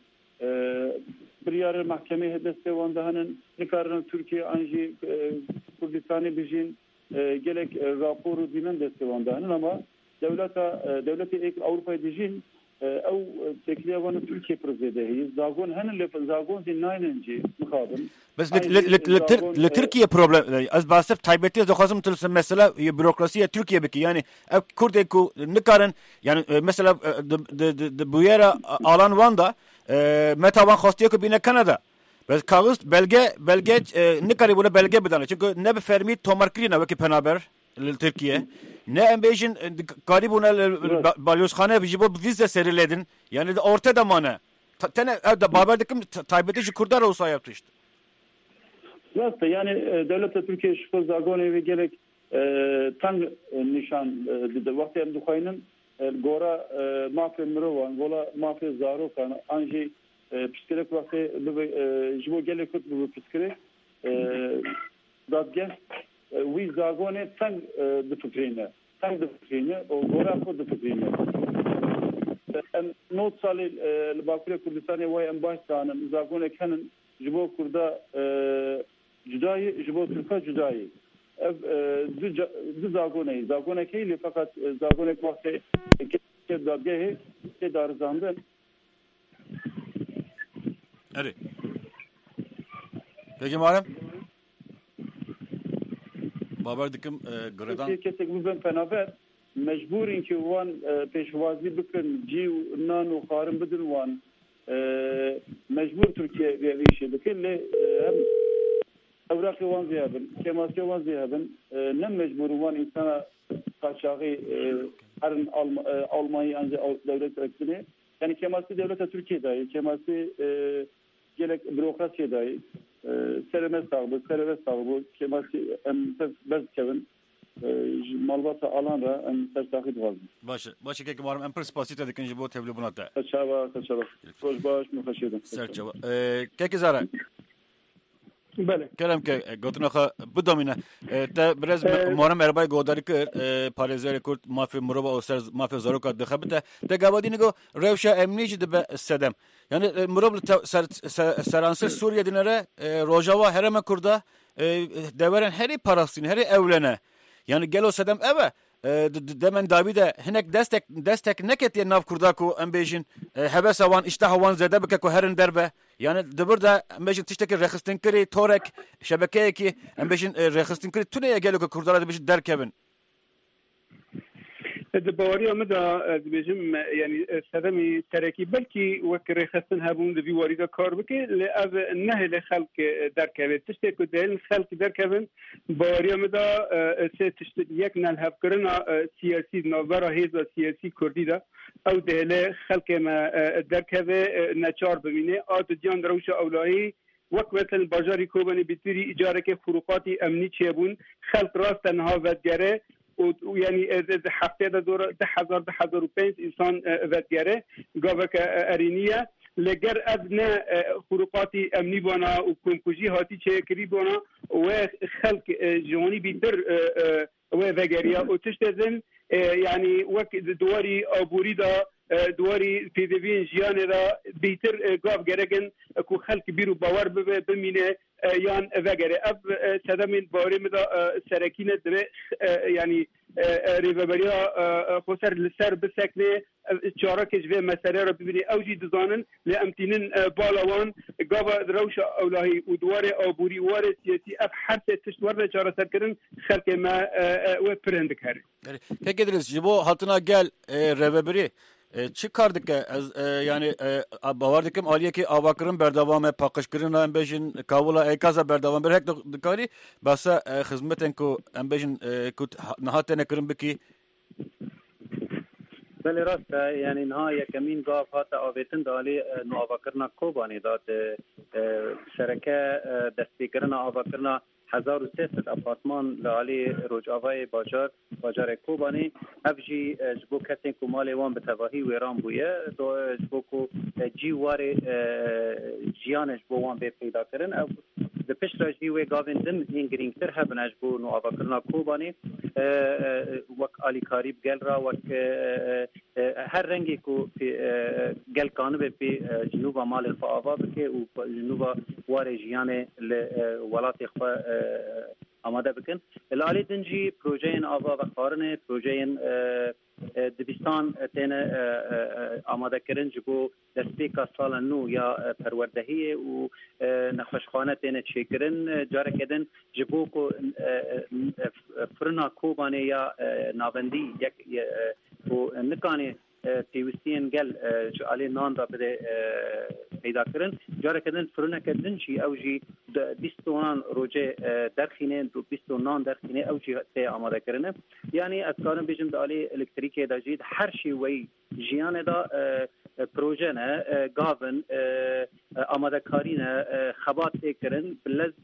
bir yarı mahkeme hedeste vandahanın nikarın Türkiye anji Kurdistan'ı bijin gelek raporu dinen deste vandahanın ama devleta devleti ek Avrupa'yı dijin او تكليه وانا تركيا برزيده هي زاغون هن اللي زاغون دي ناينجي مخابن بس لتركيا بروبلم از باسف تايبتي دخوازم تلسم مثلا بيروقراسيه تركيا بك يعني كردكو نكارن يعني مثلا بويرا الان واندا متى وان خوستيكو بين كندا بس kağıt belge belge nikari buna belge bedane çünkü ne bir fermi tomarkrina vaki penaber Türkiye ne embejin garibuna balyozkhane bijibo vize seriledin yani ortada mana tane evde baberdikim taybetici kurdar olsa yaptı işte. Nasıl yani devlet Türkiye şu zagone ve gerek تنگ نشان داده وقتی هم دخواینن گورا مافی مروان گولا مافی زارو کن آنجی پسکرک وقتی جبو گلی کت بو پسکرک دادگه وی زاگونه تنگ دفکرینه تنگ دفکرینه و گورا خود دفکرینه نوت سالی لباکوری کردستانی وای ام باش دانم زاگونه کنن جبو کرده جدایی جبو ترکا جدایی دو زاگونه زاگونه که لی فقط زاگونه که وقتی که دادگه که دارزاندن اره peki Muharrem باور دکم گردان کسی که ببین پنابر مجبورین که وان پیشوازی بکن جی و نان و خارم بدن وان مجبور ترکیه ویشه بکن لی هم اوراقی وان زیادن کماسی وان زیادن نم مجبور وان انسان قاچاقی هر آلمانی انجا devlet ekstine yani kemasi devlet Türkiye dahi kemasi gerek bürokrasiye dahi sereme sahibi sereme sahibi kemasi em bez kevin malbata alan da em sertakit var. باشه باشه که مارم امپرس پاسیت دکن جبو تبلی بناته. تشابه تشابه. روز باش مخشیدم. سرچه. که کی زاره؟ بله. کلام که گفتن آخه بدامینه. تا برز مارم اربای گوداری کرد پارێزەری کورد مافی مرۆڤ و سەر مافی زارۆکات دەخەبتە تا گاوادی نگو ڕێوشە ئەمنیش دەبە سەدەم یعنی مرۆڤ سەرانسەر سووریا دینەرە ڕۆژاوا هەرەمە کووردا دەوەرن هەری پاراستین هەری ئەولەنە yani gelo sedem eve demen Davide hinek destek destek neketiye nav kurda ku embejin heves avan işte havan zede bike ku herin derbe yani de burada embejin tişteki rexistin kiri torek şebekeye ki embejin rexistin kiri tuneye gelo ku kurdara de bejin derkevin دبواری آمده دبیجم یعنی سدمی ترکی بلکی وکر خستن هبون دبی واریدا کار بکه لعب نه لخلق در کبه تشته که دل خلق در کبن بواری آمده سه تشته یک نلحب کرنا سیاسی نوبرا هیزا سیاسی کردی دا او دل خلق ما در کبه نچار ببینه آد دیان روش اولایی وقت مثل بازاری کوبانی بیتری اجاره که خروقاتی امنی چه بون خلق راست تنها ودگره و یعنی هفته ده دور ده هزار ده هزار و پنج انسان ودگره گاوه که ارینیه لگر ادنى خروقات امنی بانا و کنکوژی هاتی چه کری بانا و خلق جوانی بیتر و وگریا و تشتزن یعنی وقت دواری آبوری دا دواری پیدوین جیانه دا بیتر گاو گرگن کو خلق بیرو باور بمینه یان وگره اب سدمین باوری مدا سرکینه دبه یعنی ریوبریا خسر لسر بسکنه چارکش و مسئله را ببینی اوجی دزانن لامتینن بالاوان گاوا روش اولایی و دوار آبوری وار سیاسی اب هر سه تشتوار چاره سر کردن خلق ما و پرند کاری peki deriz jibo hatına gel ریوبری چی کار دکه از یعنی باور دکم آلیه که آواکرین بردوام پاکشکرین ام بیشین کاولا ایکازا بردوام بر هک دکاری بس خدمتن کو ام بیشین کو نهات نکرین بکی بله راست یعنی نهایت کمین گاف هات آویتن دالی نو آواکرنا کوبانی داد شرکه دستیکرنا آواکرنا هزار و سیصد آپارتمان لالی روجاوای بازار بازار کوبانی افجی جبو کسین کو مال وان به تواهی ویران بویه دو جبو کو جی وار جیانش بو وان به پیدا کردن او د پشتراجی و گاوین دم اینگرینگتر هبن جبو نو آواکرنا کوبانی وک آلی کاریب گل را وک هر رنگی کو گل کانو به جنوب مال الفاوا بکه و جنوب وار جیان ولات خو آماده بکن لالی دنجی پروژه آوا و خارنه پروژه دبستان تن آماده کردن جبو دستیک سال نو یا پروردهی و نخوشخانه تن چیکرن جاره کردن جبو کو فرنا کوبانه یا نابندی یک و نکانه تیوستین گل جو علی نان را بده پیدا کردن جاره کردن فرونه کردن چی اوجی بیستونان روزه درخینه دو بیستونان درخینه اوجی ته آماده کردن یعنی از کارم بیشتر علی الکتریکی داشید هر چی وی جیان دا پروژه نه گاون آماده کاری نه خبات کردن بلز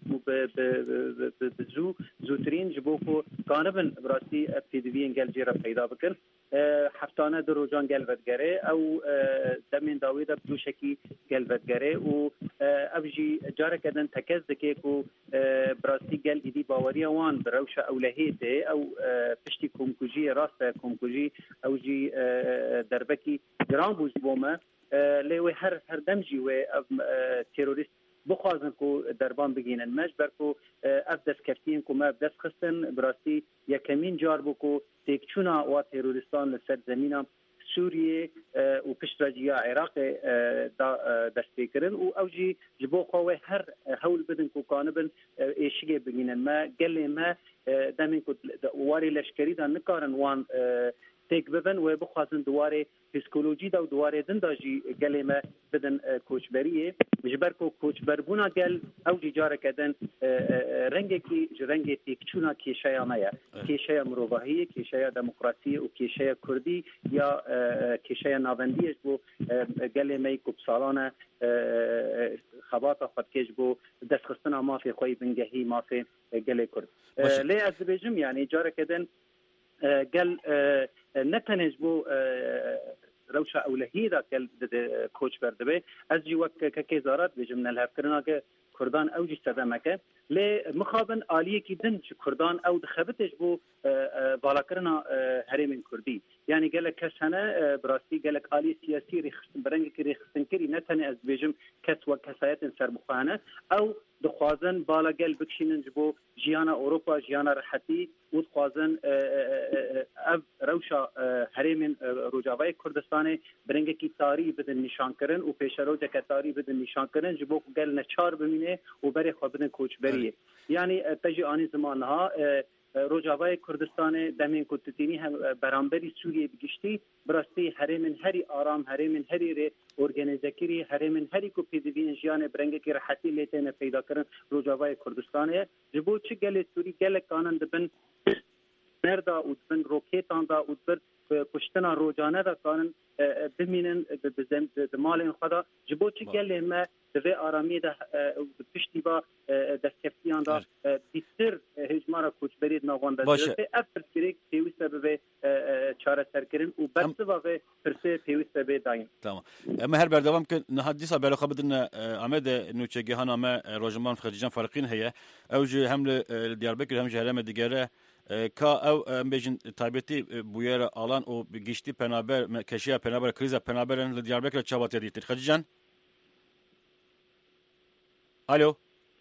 به زو زوترین جبو کو کانبن براستی پیدوی انگل جیره پیدا بکن هفتانه در روزان گلودگره او دمین داویده بدوشکی گلودگره و افجی جاره کردن تکز دکه کو براستی گل ایدی باوری وان بروش اولهیته او پشتی کمکوجی راست کمکوجی او جی دربکی گران بوز بومه لیوی هر هر دمجی و تروریست بخوازن کو دربان بگینن مجبر کو اف دست کفتین کو ما دست خستن براستی یکمین جار بو کو تکچونا و تروریستان لسر زمینم سوریه و پشتراجیا عراق دا دستی کرن و اوجی جبو خواه هر حول بدن کو کانبن ایشیگه بگینن ما گلی ما دمین کو واری لشکری دا نکارن وان تک ببن و بخوازن دواره فیسکولوژی دا و دواره دنداجی گلی ما بدن کوچبریه جبر کو کوچبربونا گل اوجی جاره کدن رنگی کی رنگی تکچونا کیشیا مایا کیشیا مروباهی کیشیا دموکراسی و کیشیا کردی یا کیشیا ناوندیش بو گلی می کوبسالانه خباتا خودکش بو دستخستنا مافی خوی بنگهی مافی گلی کرد لی از بجم یعنی جاره کدن قال نتنج بو روشة أولهيدا كل كوتش بردبي أزجي وك ككيزارات بجمنا الهفكرنا كردان أوجي استدامك لمخابن آلية كي دنج كردان أو دخبتش بو بالاكرنا هرمين كردي يعني قالك كسنة براستي قالك آلية سياسية ريخستن برنجك ريخستن كري نتني أزبيجم كس وكسايات سربخانة أو دخوازن بالا قل بكشين جبو جيانا أوروبا جيانا رحتي ودخوازن أب روشا هرمين رجاوي كردستاني برنجكي تاري بدن نشان كرن و پیشروجه كتاري بدن نشان كرن جبو قل نچار بمينه و بري خوابدن کوچ بريه يعني تجي آني زمانها روجاوای کردستان دمین کتتینی هم برانبری سوریه بگشتی براستی هرمن هری آرام هرمن هری ری ارگانیزکری هرمن هری کو پیدوین جیان برنگه کی راحتی لیتن پیدا کردن روجاوای کردستان جبو چه گل سوری گل کانن دبن مردا و دبن روکیتان دا و دبر کشتنا روجانه دا کانن بمینن بزم مال خدا جبو چه گل ما دوی آرامی ده پشتی با دستکفتیان دا بیشتر هجمارا کوچبری نوان ده افر سریک پیوسته به چاره سرکرین و بسته و پرسه پیوسته به دایم. تمام. اما هر بردوام که نهادیسا برای خبرن آمد نوچگی ها نام روزمان خدیجان فرقین هیا اوج هم دیاربکر هم جهرم دیگره کا او بیشتر تایبتی بویر آلان و گشتی پنابر کشیا پنابر کریزا پنابرن دیاربکر چاباتی دیتر خدیجان الو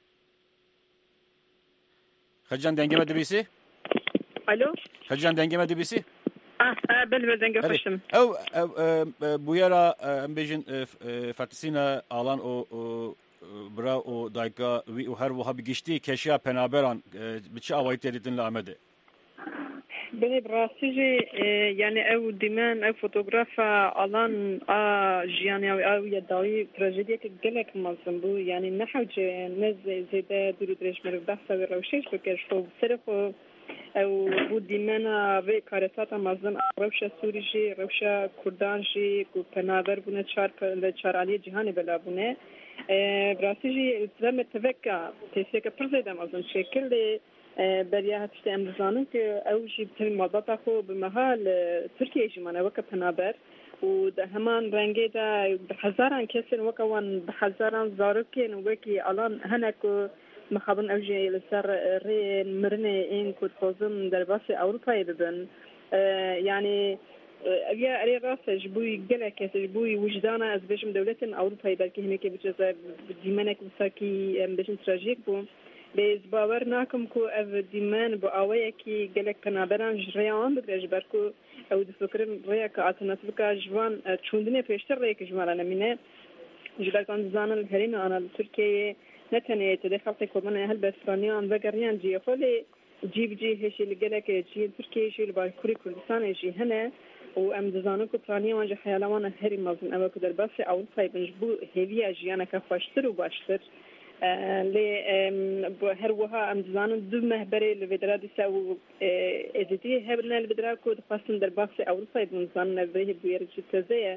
خدیجان دنگم دبیسی الو خدیجان دنگم دبیسی اه بل بل دنگ خوشم او بویرا ام بیشن فتسینا آلان او برا او دایکا وی او هر وها بگشتی کشیا پنابران بچه آوایت دیدن لامده بني براسيجي يعني او ديمان او فوتوغرافا الان جياني او او يداوي تراجيديا كجلك مازنبو يعني نحوج نز زيدا دورو دريش مرو بحثا وروشيش بكشفو بسرخو او بو ديمانا في كارثات مازن روشا سوريجي روشا كردانجي كو پنابر بونه چار چار علي جهاني بلا بونه براسيجي زم تفكا تيسيكا پرزيدا مازن شكل بریا هفته امروزانه که اوجی بتر مادات خو به محل ترکیه جمانه وک پنابر و ده همان رنگی ده به هزاران کسر وک وان به هزاران زارکین وکی الان هنکو مخابن اوجی لسر ری مرنه این کد خوزم در باس اروپایی ببن یعنی اویا اری راست جبوی گله کس جبوی وجدانه از بشم دولت اروپایی بلکه همه که بچه دیمنه که بساکی بشم تراژیک بو بیز باور ناکم کو او دیمان با آوایی که گلک پنابران جریان بگرش برکو او دفکرم ریا که آتناتیو که جوان چوندنه پیشتر ریا که جمالا نمینه جبرکان زانن هرین آنا ترکیه نتنه تدخل تکوبانه هل بسرانیان وگریان جی خالی جیب جی هشی لگلک جی ترکیه شی لبای کوری کردستان جی هنه و ام دزانو که پرانی وانجا حیالوان هری مازن او که در باس اول بنجبو هیوی جیانه که خوشتر و باشتر لی هر وها ام دزانن دو مهبری لودرادی سو ازدی هبرن لودرا کو دخواستن در باس اول بنزان نوی بویر جتزه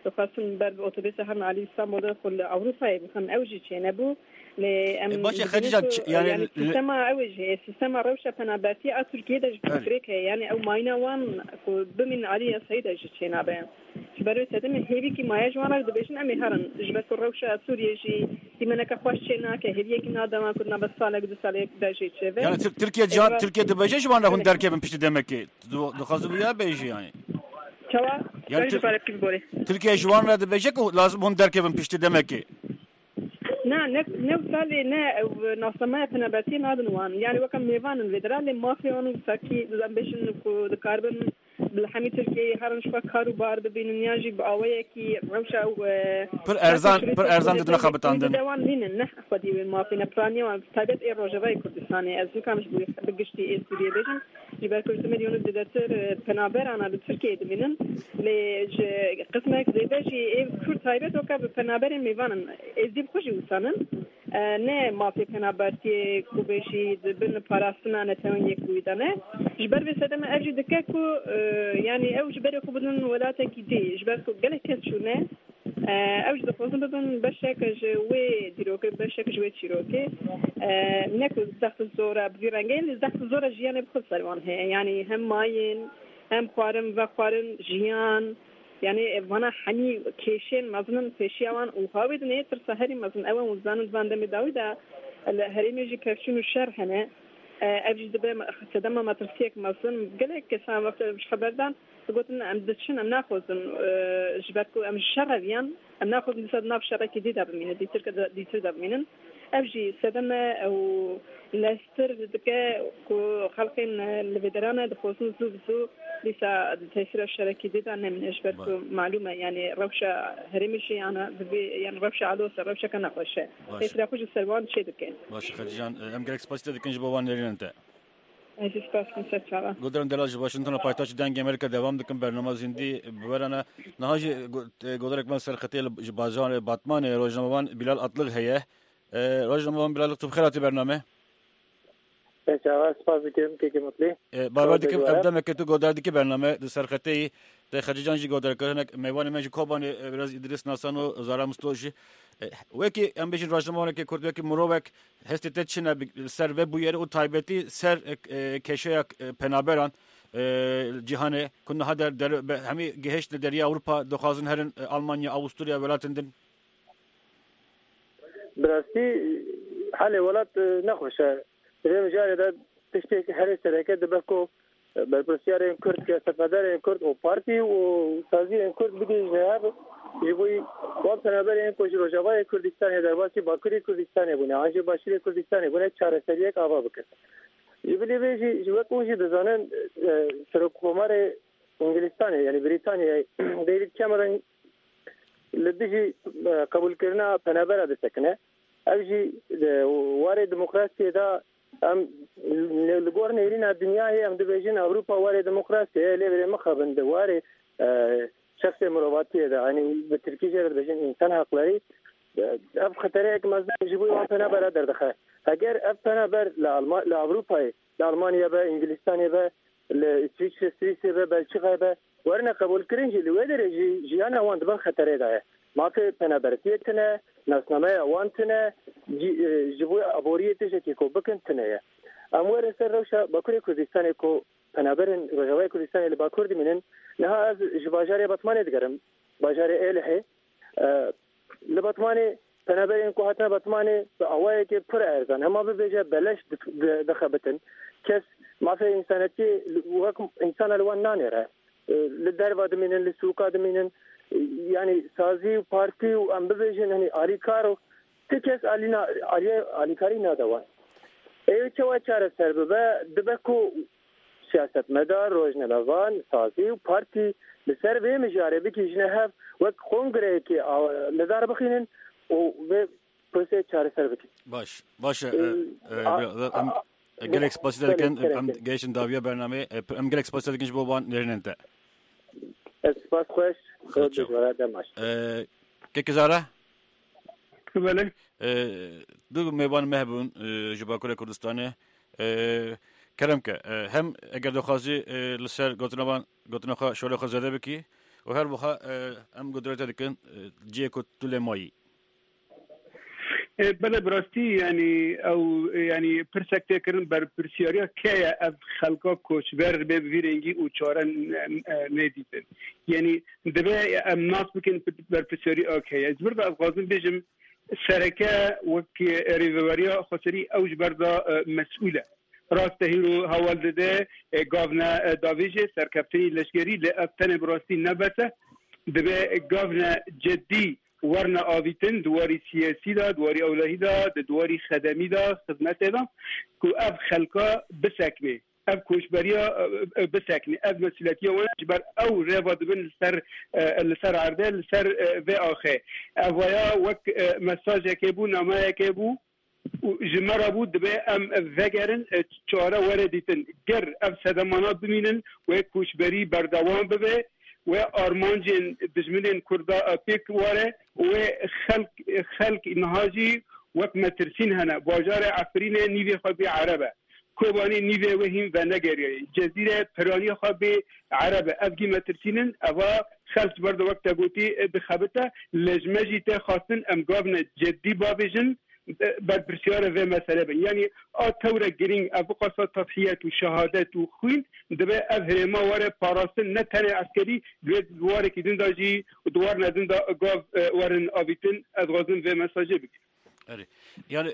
دخواستن بر اتوبیس هم علی استانبول خل اروپا بخن اوجی چه نبو ل باشه خدیجه يعني سیستم اوجه سیستم روشه پنابتی ا ترکیه دج فکر يعني او ماينا وان بمن علي سيده چه نابه برای تدم هیوی کی مایه جوانه دو بیشن امی هرن جبت روشه سوریه جی دیمنک خوش چنا که هیوی کی نادما کدنا بس سال دو سال دجی چه yani Türkiye cihan Türkiye de beje jwana hun derkebin pişti demek ki do khazı bu ya beje yani çava yani Türkiye jwana de beje ko lazım hun derkebin pişti demek ki نه نه نه سالي نه نصمات نباتي نادن وان يعني وكم ميفان الفيدرالي ما في وان ساكي زامبيشن الكربون بالحمي تركي هرن شوك كارو بار بين نياجي باويه كي روشا و بر ارزان بر ارزان دنا خبطاندن دوان لين نه خدي ما في نبرانيا وثابت اي روجاي كردستاني از كامش بغشتي اي سوريا بيجن جبال كل مليون دلار بنابر انا بتركيا دمنن لج قسمك زي باجي اي كرد ثابت وكا بنابر ميفان ازيب خوشي وسانن نه ما في بنابرتي كوبشي بن باراستنا نتون يكويدانه جبر بسدم اجي دكاكو يعني او جبر خبدن ولاتك دي جبر قال كيف شونه اوج دخوزن ببن بشك جوي ديروك بشك جوي تشيروكي نكو زخت الزورة بفيرانجين زخت الزورة جيان بخص سلوان هي يعني هم ماين هم خوارم و خوارن جيان يعني وانا حني كيشين مزنن فيشيوان وهاويد نيتر سهري مزن اول وزانن فاندم داودا الهريميجي كفشون الشرح هنا ابجي دبا خدمه ما ترسيك مزن قالك كسان وقت مش خبردان قلت ان ام دشن ام ناخذ جبتكو ام الشربيان ام ناخذ نسد ناف شركه جديده بمين دي ترك دي ترك بمين ابجي سدمه او لاستر دكا خلقين الفيدرانا دخوسن سوسو لسه تاثير الشركه جديده انا من اجبركو معلومه يعني روشه هرمشي انا يعني روشه عدوس روشه كان خوشه تاثير خوش السلوان شي دكان باش خديجان ام جريكس باستي دكنج بوان لرينته از سپاس کنسرچاوا گودرن دلاج واشنطن پایتخت دنگ امریکا دوام دکن برنامه زندی برانه نهاجی گودرک من سرخطی بازار باتمان روزنامه‌وان بلال اطلق هيا روزنامه‌وان بلال اطلق بخيراتي برنامه تشاوا سپاس دکم که مطلی بابا دکم ابدا مکتو گودر دکی برنامه سرخطی ته خدیجان جی گودر کنک میوان مج کوبانی biraz ادریس ناسانو زارا مستوجی وکی ام بیش روزنامه‌وان که کردو که مروک هستت چنه سر و بو یری او تایبتی سر کشیا پنابران جهان کنه هدر در همی گهشت دریا اروپا دخوازن هرن المانیا اوسترالیا ولاتندن براستی حال ولات نخوشه ریم جاری ده تشتی هر شرکت دبکو برپرسیارین کرد که استفادهارین کرد و پارتی و سازیارین کرد بگی جهاب جبوی وام تنابرین کوچ روجاوای کردستان در باسی باکری کردستان بونه آنجا باشیر کردستان بونه چهار سری یک آوا بکن جبلی بیشی جوک اونجی دزانن سرکومار انگلستان یعنی بریتانیا دیرید کامران لدیجی قبول کردن تنابر دستکنه اوجی وارد دموکراسی دا ام لگور نیرین دنیا هم دبیجن اروپا وارد دموکراسی لیبر مخابن دواره شخص مرواتیه ده یعنی به ترکیه جرد بجن انسان حقلاری اف خطره یک مزدن جبوی وان تنابر در دخل اگر اف تنابر لأوروپای لألمانیا به انگلستانی به لإسویچ سویسری به بلچیقه به ورنه قبول کرنجی لویدر جیان وان دبن خطره ده ما في پنابرتیتنه ناسنامه وانتنه جبوی ابوریتش که کو بکنتنه امور سر روشا باکوری کردستان کو پنابرن روجاوای کردستان ل باکوردی منن نه از جباجاری باتمانه دگرم باجاری الهه لباتمانه پنابرن کو هاتنا باتمانه اوای که پر ارزان اما به بجه بلش دخبتن کس ما في انسانتی وکم انسان الوان نانره لدار وادمینن لسوقا دمینن yani sazi parti am bejin hani alikaro tekes alina alikari nadawan ev çava çare serbe debeko siyaset medar rojnelavan sazi parti serbe mecare biki jnehav ve kongre ki nedar bakinin o ve proses çare serbe baş baş am gelek spasiderken am geçin daviye bername am gelek spasiderken bu ban nerinente اسپاس خوش خود جواره دماش که کزاره بله دو میوان مهبون جباکور کردستانه کرم که هم اگر دخوازی لسر گوتنابان گوتنخوا شوره خزاده بکی و هر وخا ام قدرت دکن جیکو طول مایی بله براستی یعنی او یعنی پرسکته کردن بر پرسیاریا که از خلقا کوچبر به ویرنگی او چاره ندیدن یعنی دبه ام ناس بکن بر پرسیاری اوکی از برد از غازم بیجم سرکه وکی ریواریا خسری اوج بردا مسئوله راسته هیرو حوال داده گاونا داویجه سرکفتنی لشگری لأفتن براستی نبسه دبه گاونا جدی ورنا آویتن دواری سیاسی دا دواری اولهی دا دواری خدمی دا خدمت دا که اف خلقا بسکنه اف کوشبریا بسکنه اف مسئولیتی ونش بر او روا دبن لسر لسر عرده لسر و آخه اویا وک مساج که بو نامه که بو جمرة بود دبه ام وگرن چاره وردیتن گر اف سدمانات بمینن و کوشبری بردوام ببه و آرمانجین دجمنین کردا پیک واره و خلق خلق نهاجی وقت مترسین هنا باجار عفرین نیوی خوابی عربه کوبانی نیوی وهم و نگریه جزیره پرانی خوابی عربه افگی مترسینن اوا خلق برد وقت گوتی بخبته لجمجی تا خواستن امگابن جدی بابجن بعد برسيارة في مسألة يعني أتورا جرين أبو قصة تضحيات وشهادات وخوين دبا أظهر ما ورا باراستن نتاني عسكري دوار كيدن داجي ودوار ندن دا قاف ورن أبيتن أدغازن في مساجة بك يعني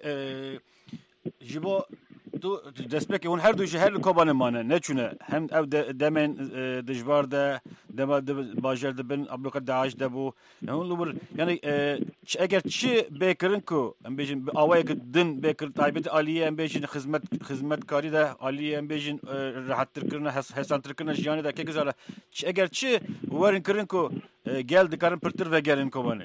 جبا تو دسبك هون هر دو شهر كوبان مانه نچونه هم او دمن دجبار ده دم باجر دبن ابلوك داعش دبو هون لور يعني اگر چی بکرن کو ام بيجن اوای دن بکر تایبت عالیه ام بيجن خدمت خدمت کاری ده عالیه ام بيجن راحت ترکرنا حسان ترکرنا جانه ده که گزاله اگر چی ورن کرن کو گل دکارن پرتر و گرن کوبانه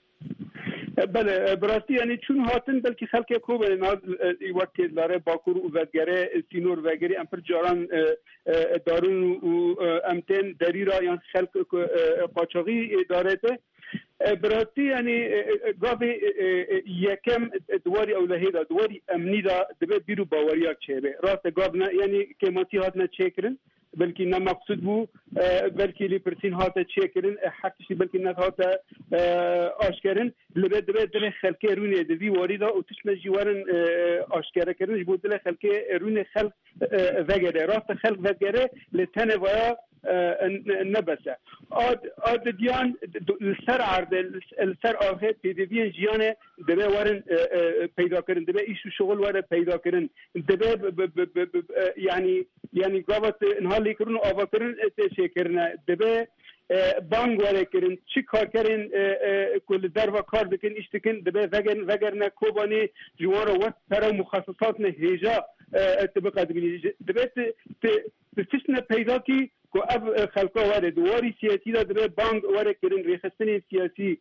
بله براستی یعنی چون هاتن بلکه خلک کوبه ناز وقت لاره باکور و وگره سینور وگری ام پر جاران دارون و امتن دریرا یا خلک قاچاقی دارته براستی یعنی گاوی یکم دواری اولهی دا دواری امنی دا دبه بیرو باوریا چه به راست گاو نه یعنی که ماتی هات نه چه کرن بلکه نه مقصود بو بلکه لی پرسین هات چه کرن حقشی بلکه نه هات آشکارن لبه دبه دل خلک رونه دوی واری دا و تشمه جوارن آشکاره کردن جبو دل خلک رونه خلق وگره راست خلق وگره لتنه ویا نبسه آد آد دیان سر عرضه سر آخه پیدوی جیانه دبه وارن پیدا کردن دبه ایشو شغل وارن پیدا کردن دبه یعنی یعنی گاوت انها لیکرون آوا کردن چه کردن دبه بانگ واره کردن چی کار کردن کل در و کار دکن اشتکن دبه وگر وگر نه کوبانی جوان رو وقت پر مخصصات نه هیجا طبقه دبی دبه تشنه پیدا کی کو اب خلقا وارد دواری سیاسی دا دبه بانگ وارد کردن ریخستنی سیاسی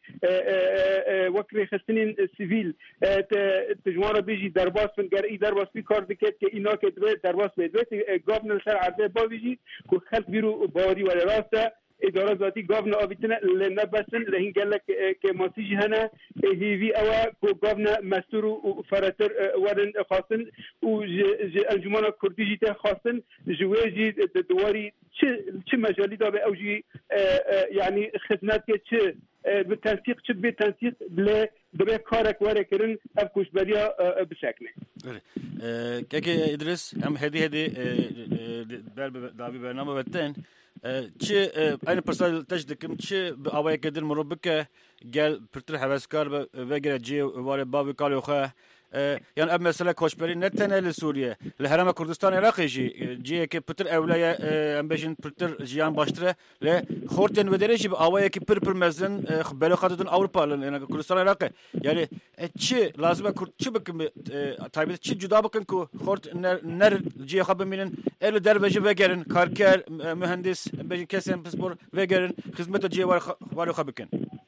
وقت ریخستنی سیویل تجوان را بیجی درباس فن گر ای درباس بی کار دکت که اینا که دبه درباس بید گابن سر عرضه با بیجی کو خلق بیرو باوری ولی راسته اداره ذاتی گاونا آبیتنا لنا بسن لهین گلک که ماسیج هنه هیوی اوا کو گاونا مستور و فراتر ورن خاصن و انجمن کردی جیت خاصن جواجی دواری چه چه مجالی داره اوجی یعنی خدمت که چه به تنسیق چه به تنسیق ل دبه کارک واره کردن اف کوشبریا بشکنه. که که ادریس هم هدی هدی بر داوی برنامه بتن چه aynı personel tecdikim çi avaya kedir murabike gel pırtır heveskar ve geleceği var babi kalyoxa yani ev mesela koşberi ne teneli Suriye le herame Kurdistan Irak'ı ji ciye ki pırtır evlaya embejin pırtır jiyan baştıra le xorten ve dereci avaya ki pır pır mezin belo kadın Avrupa yani Kurdistan Irak'ı yani çi lazım Kürt çi bakın tabii çi juda bakın ku xort ner ciye xabeminin el derbeji ve gelin karker mühendis embejin kesen paspor ve gelin hizmet ciye var var xabıkın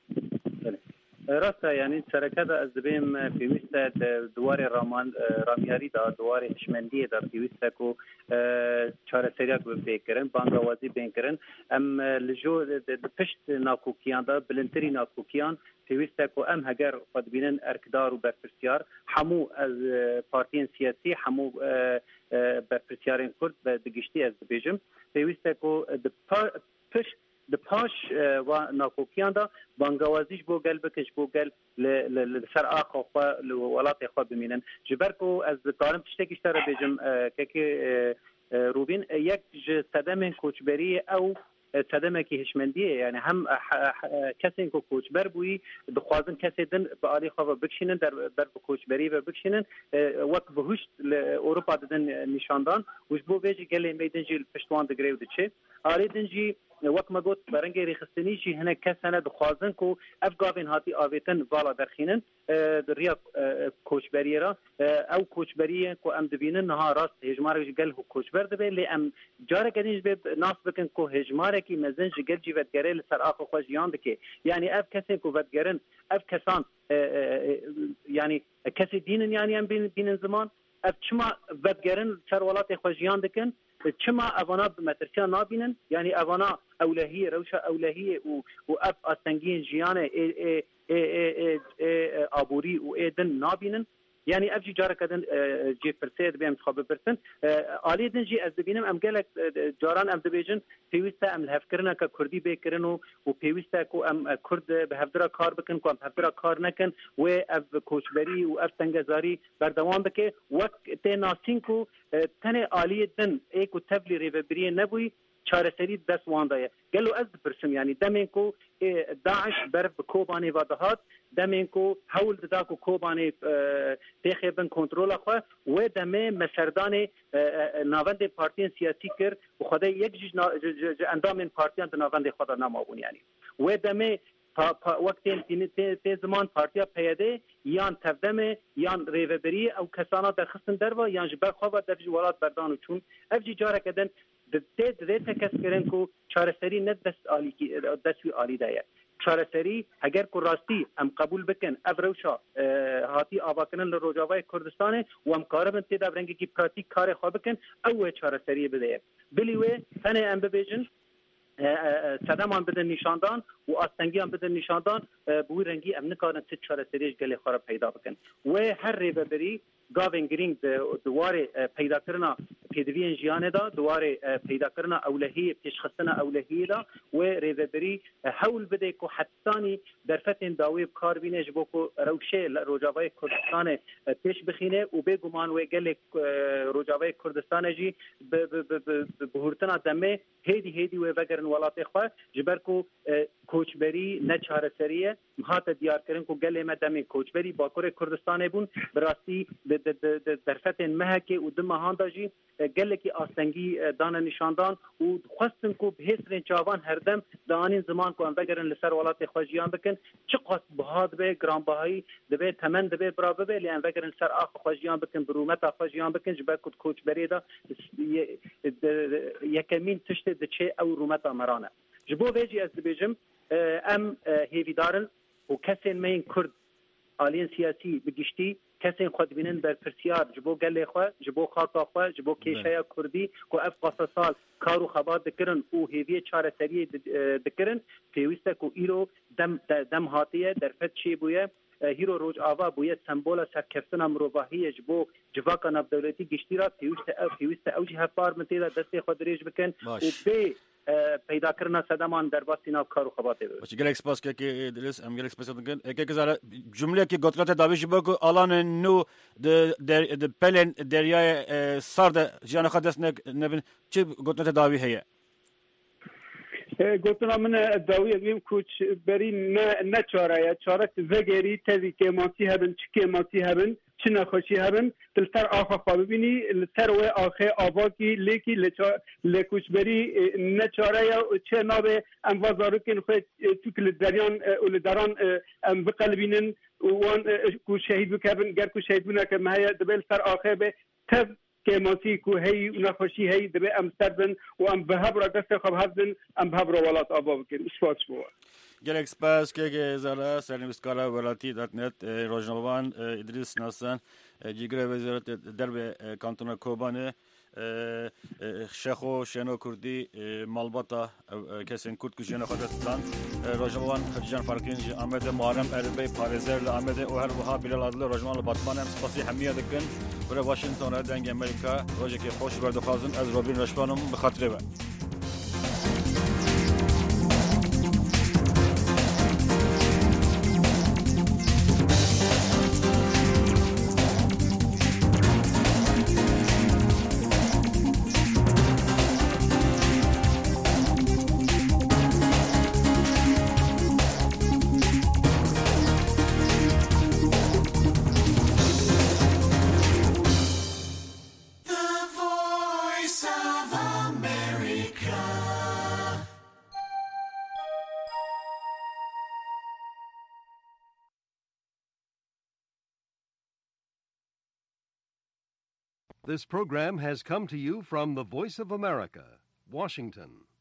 راسته یعنی شرکت از دبیم پیوسته دواره رامان رامیاری دا دواره حشمندی دا پیوسته کو چاره سریاک بکرن بانگوازی بکرن ام لجو پشت ناکوکیان دا بلنتری ناکوکیان پیوسته کو ام هگر قد بینن ارکدار و برپرسیار همو از پارتین سیاسی همو برپرسیارین کرد به دگشتی از دبیجم پیوسته کو پشت د پاش و ناکوکیان دا بانگوازیش بو گل بکش بو گل لسر آخو خوا لولات خوا بمینن جبرکو از کارم تشتکیش تر بیجم که روبین یک صدم کوچبری او صدمه که هشمندیه یعنی هم کسی که کوچبر بوی دخوازن کسی دن به آلی خواه بکشینن در بر کوچبری و بکشینن وقت بهشت اروپا دن نشاندان وش بو بیجی گلی میدن جی پشتوان دگریو دچه آلی دن جی وقت ما گفت برنگی ریخستنی جی هنه کسانه دخوازن که افگاوین هاتی آویتن والا درخینن در ریا کوچبری را او کوچبری که ام دبینن نها راست هجماره جی گل کوچبر دبی لی ام جاره کدینج به ناس بکن که هجماره کی مزن جی گل جی ودگره لسر آخو خوش یان دکی یعنی اف کسی که ودگرن اف کسان یعنی کسی دینن یعنی ام دینن زمان اف چما ودگرن سر ولات خوش یان دکن چما اوانا بمترسیان نابینن یعنی اوانا اولهیه روشا اولهیه و و اف آستنگین جیانه آبوری و ایدن نابینن یعنی اف جی جاره کدن جی پرسید بیم خواب پرسن آلی دن جی از دبینم ام گلک جاران ام دبیجن پیوسته ام لحف کرنه که کردی بیکرن و پیوسته که ام کرد به هفدرا کار بکن که ام هفدرا کار نکن و اف کوچبری و اف تنگزاری بردوام بکه وقت تی ناسین که تنه آلی دن ایک و تبلی ریوبریه نبوی چاره سری دست واندایه گلو از پرسم یعنی دمین کو داعش برف کوبانی و دهات دمین کو حول ددا کو کوبانی تخیبن کنترل خو و دمه مسردان ناوند پارتیان سیاسی کر و خدا یک جج اندام پارتیان ناوند خدا نمابون یعنی و دمه وقت تی زمان پارتیا پیاده یان تفدمه یان ریوبری او کسانا در خستن دروا یان جبر خواه در ولات بردانو چون افجی جاره کدن ده ده تکس کرن کو چاره سری نه دست عالی کی دستوی عالی دایه چاره سری اگر کو راستی ام قبول بکن افروشا هاتی آواکنن لروجاوای کردستان و ام کاربن تی دبرنگی کی پراتیک کار خواه بکن او چاره سری بده بلیوه تنه ام ببیجن صدمان بدن نشاندان و آستنگیان بدن نشاندان بوی رنگی ام نکارن تی چاره سریش گلی خواه پیدا بکن و هر ریببری گاوین گرینگ دواره پیدا کرنا پیدوین جیانه دا دواره پیدا کرنا اولهی پیشخستنا اولهی دا و ریوبری حول بده که حتانی در فتن داوی بکار بینه جبو که روشه روجاوای کردستان پیش بخینه و بگمان و گل روجاوای کردستان جی بهورتنا دمه هیدی هیدی و وگرن ولات خواه جبر که کوچبری نچاره سریه مهات دیار کرن که گل مدمه کوچبری باکور کردستان بون براستی در فتن مهکه و دم هانداجی گله کی آستنگی دانه نشاندان و خواستن کو به هسرین چاوان هردم دانین زمان کو اندگرن لسر ولات خوجیان بکن چه قصد بهاد به گران بهایی دبه تمن دبه برابه به لان وگرن سر اخ خوجیان بکن برومت خوجیان بکن جبر کو کوچ بریدا یکمین تشت دچه او رومت امرانه جبو ویجی از دبیجم ام هیویدارن و کسین مین کرد آلین سیاسی بگشتی کسین خود بینن در پرسیار جبو گله خو جبو خاطا خو جبو کیشیا کردی کو اف قصصال کارو خبات دکرن او هیوی چاره سری دکرن پیوسته کو ایرو دم دم هاتیه در فت چی بویه هیرو روج آوا بویه سمبول سرکفتن امروباهی جبو جواکا نب دولتی گشتی را پیوسته او پیوسته اوجی هفار منتیدا دستی خود ریج بکن و بی پیدا کرنا صدمان در باسی ناب کارو خباته بود. باشه گلکس پاس که که درست ام گلکس پاس کن که که زاره جمله که گفترات داویش با که آلان نو د در د پلن دریای سرد جان خداس نبین چه گفترات داوی هیه؟ گفتم من داوی میم کوچ بری نه نه چاره چاره زگری تزی که ماسی هبن چی ماسی هبن چه نخوشی هبن تلتر آخا خواب بینی لتر و آخه آواکی لیکی لکوچ بری نه چاره یا چه نابه ام وزارو کن خود تو کل دریان اول دران ام بقلبینن وان کو شهید بکبن گر کو شهید بنا که مهیا دبل سر آخه به تب که ماسی کو هی نخوشی هی دبه ام سربن و ام بهبرا دست خواب هبن ام بهبرا ولات آبا بکن اسفاس بوا گلکس پاس که که زاره سرنوشتکارا ولاتی دات نت روزنامه‌وان ادریس ناسن جیگر وزارت درب کانتون کوبانه شخو شنو کردی مالباتا کسین کرد که شنو خودستان روزنامه‌وان خدیجان فارکین آمده محرم عربی پارزر آمده و هر وها بلال عادل روزنامه باتمان هم سپاسی همیه دکن برای واشنگتن دنگ امریکا روزی که خوش بردخوازم از روبین رشوانم بخاطره This program has come to you from the Voice of America, Washington.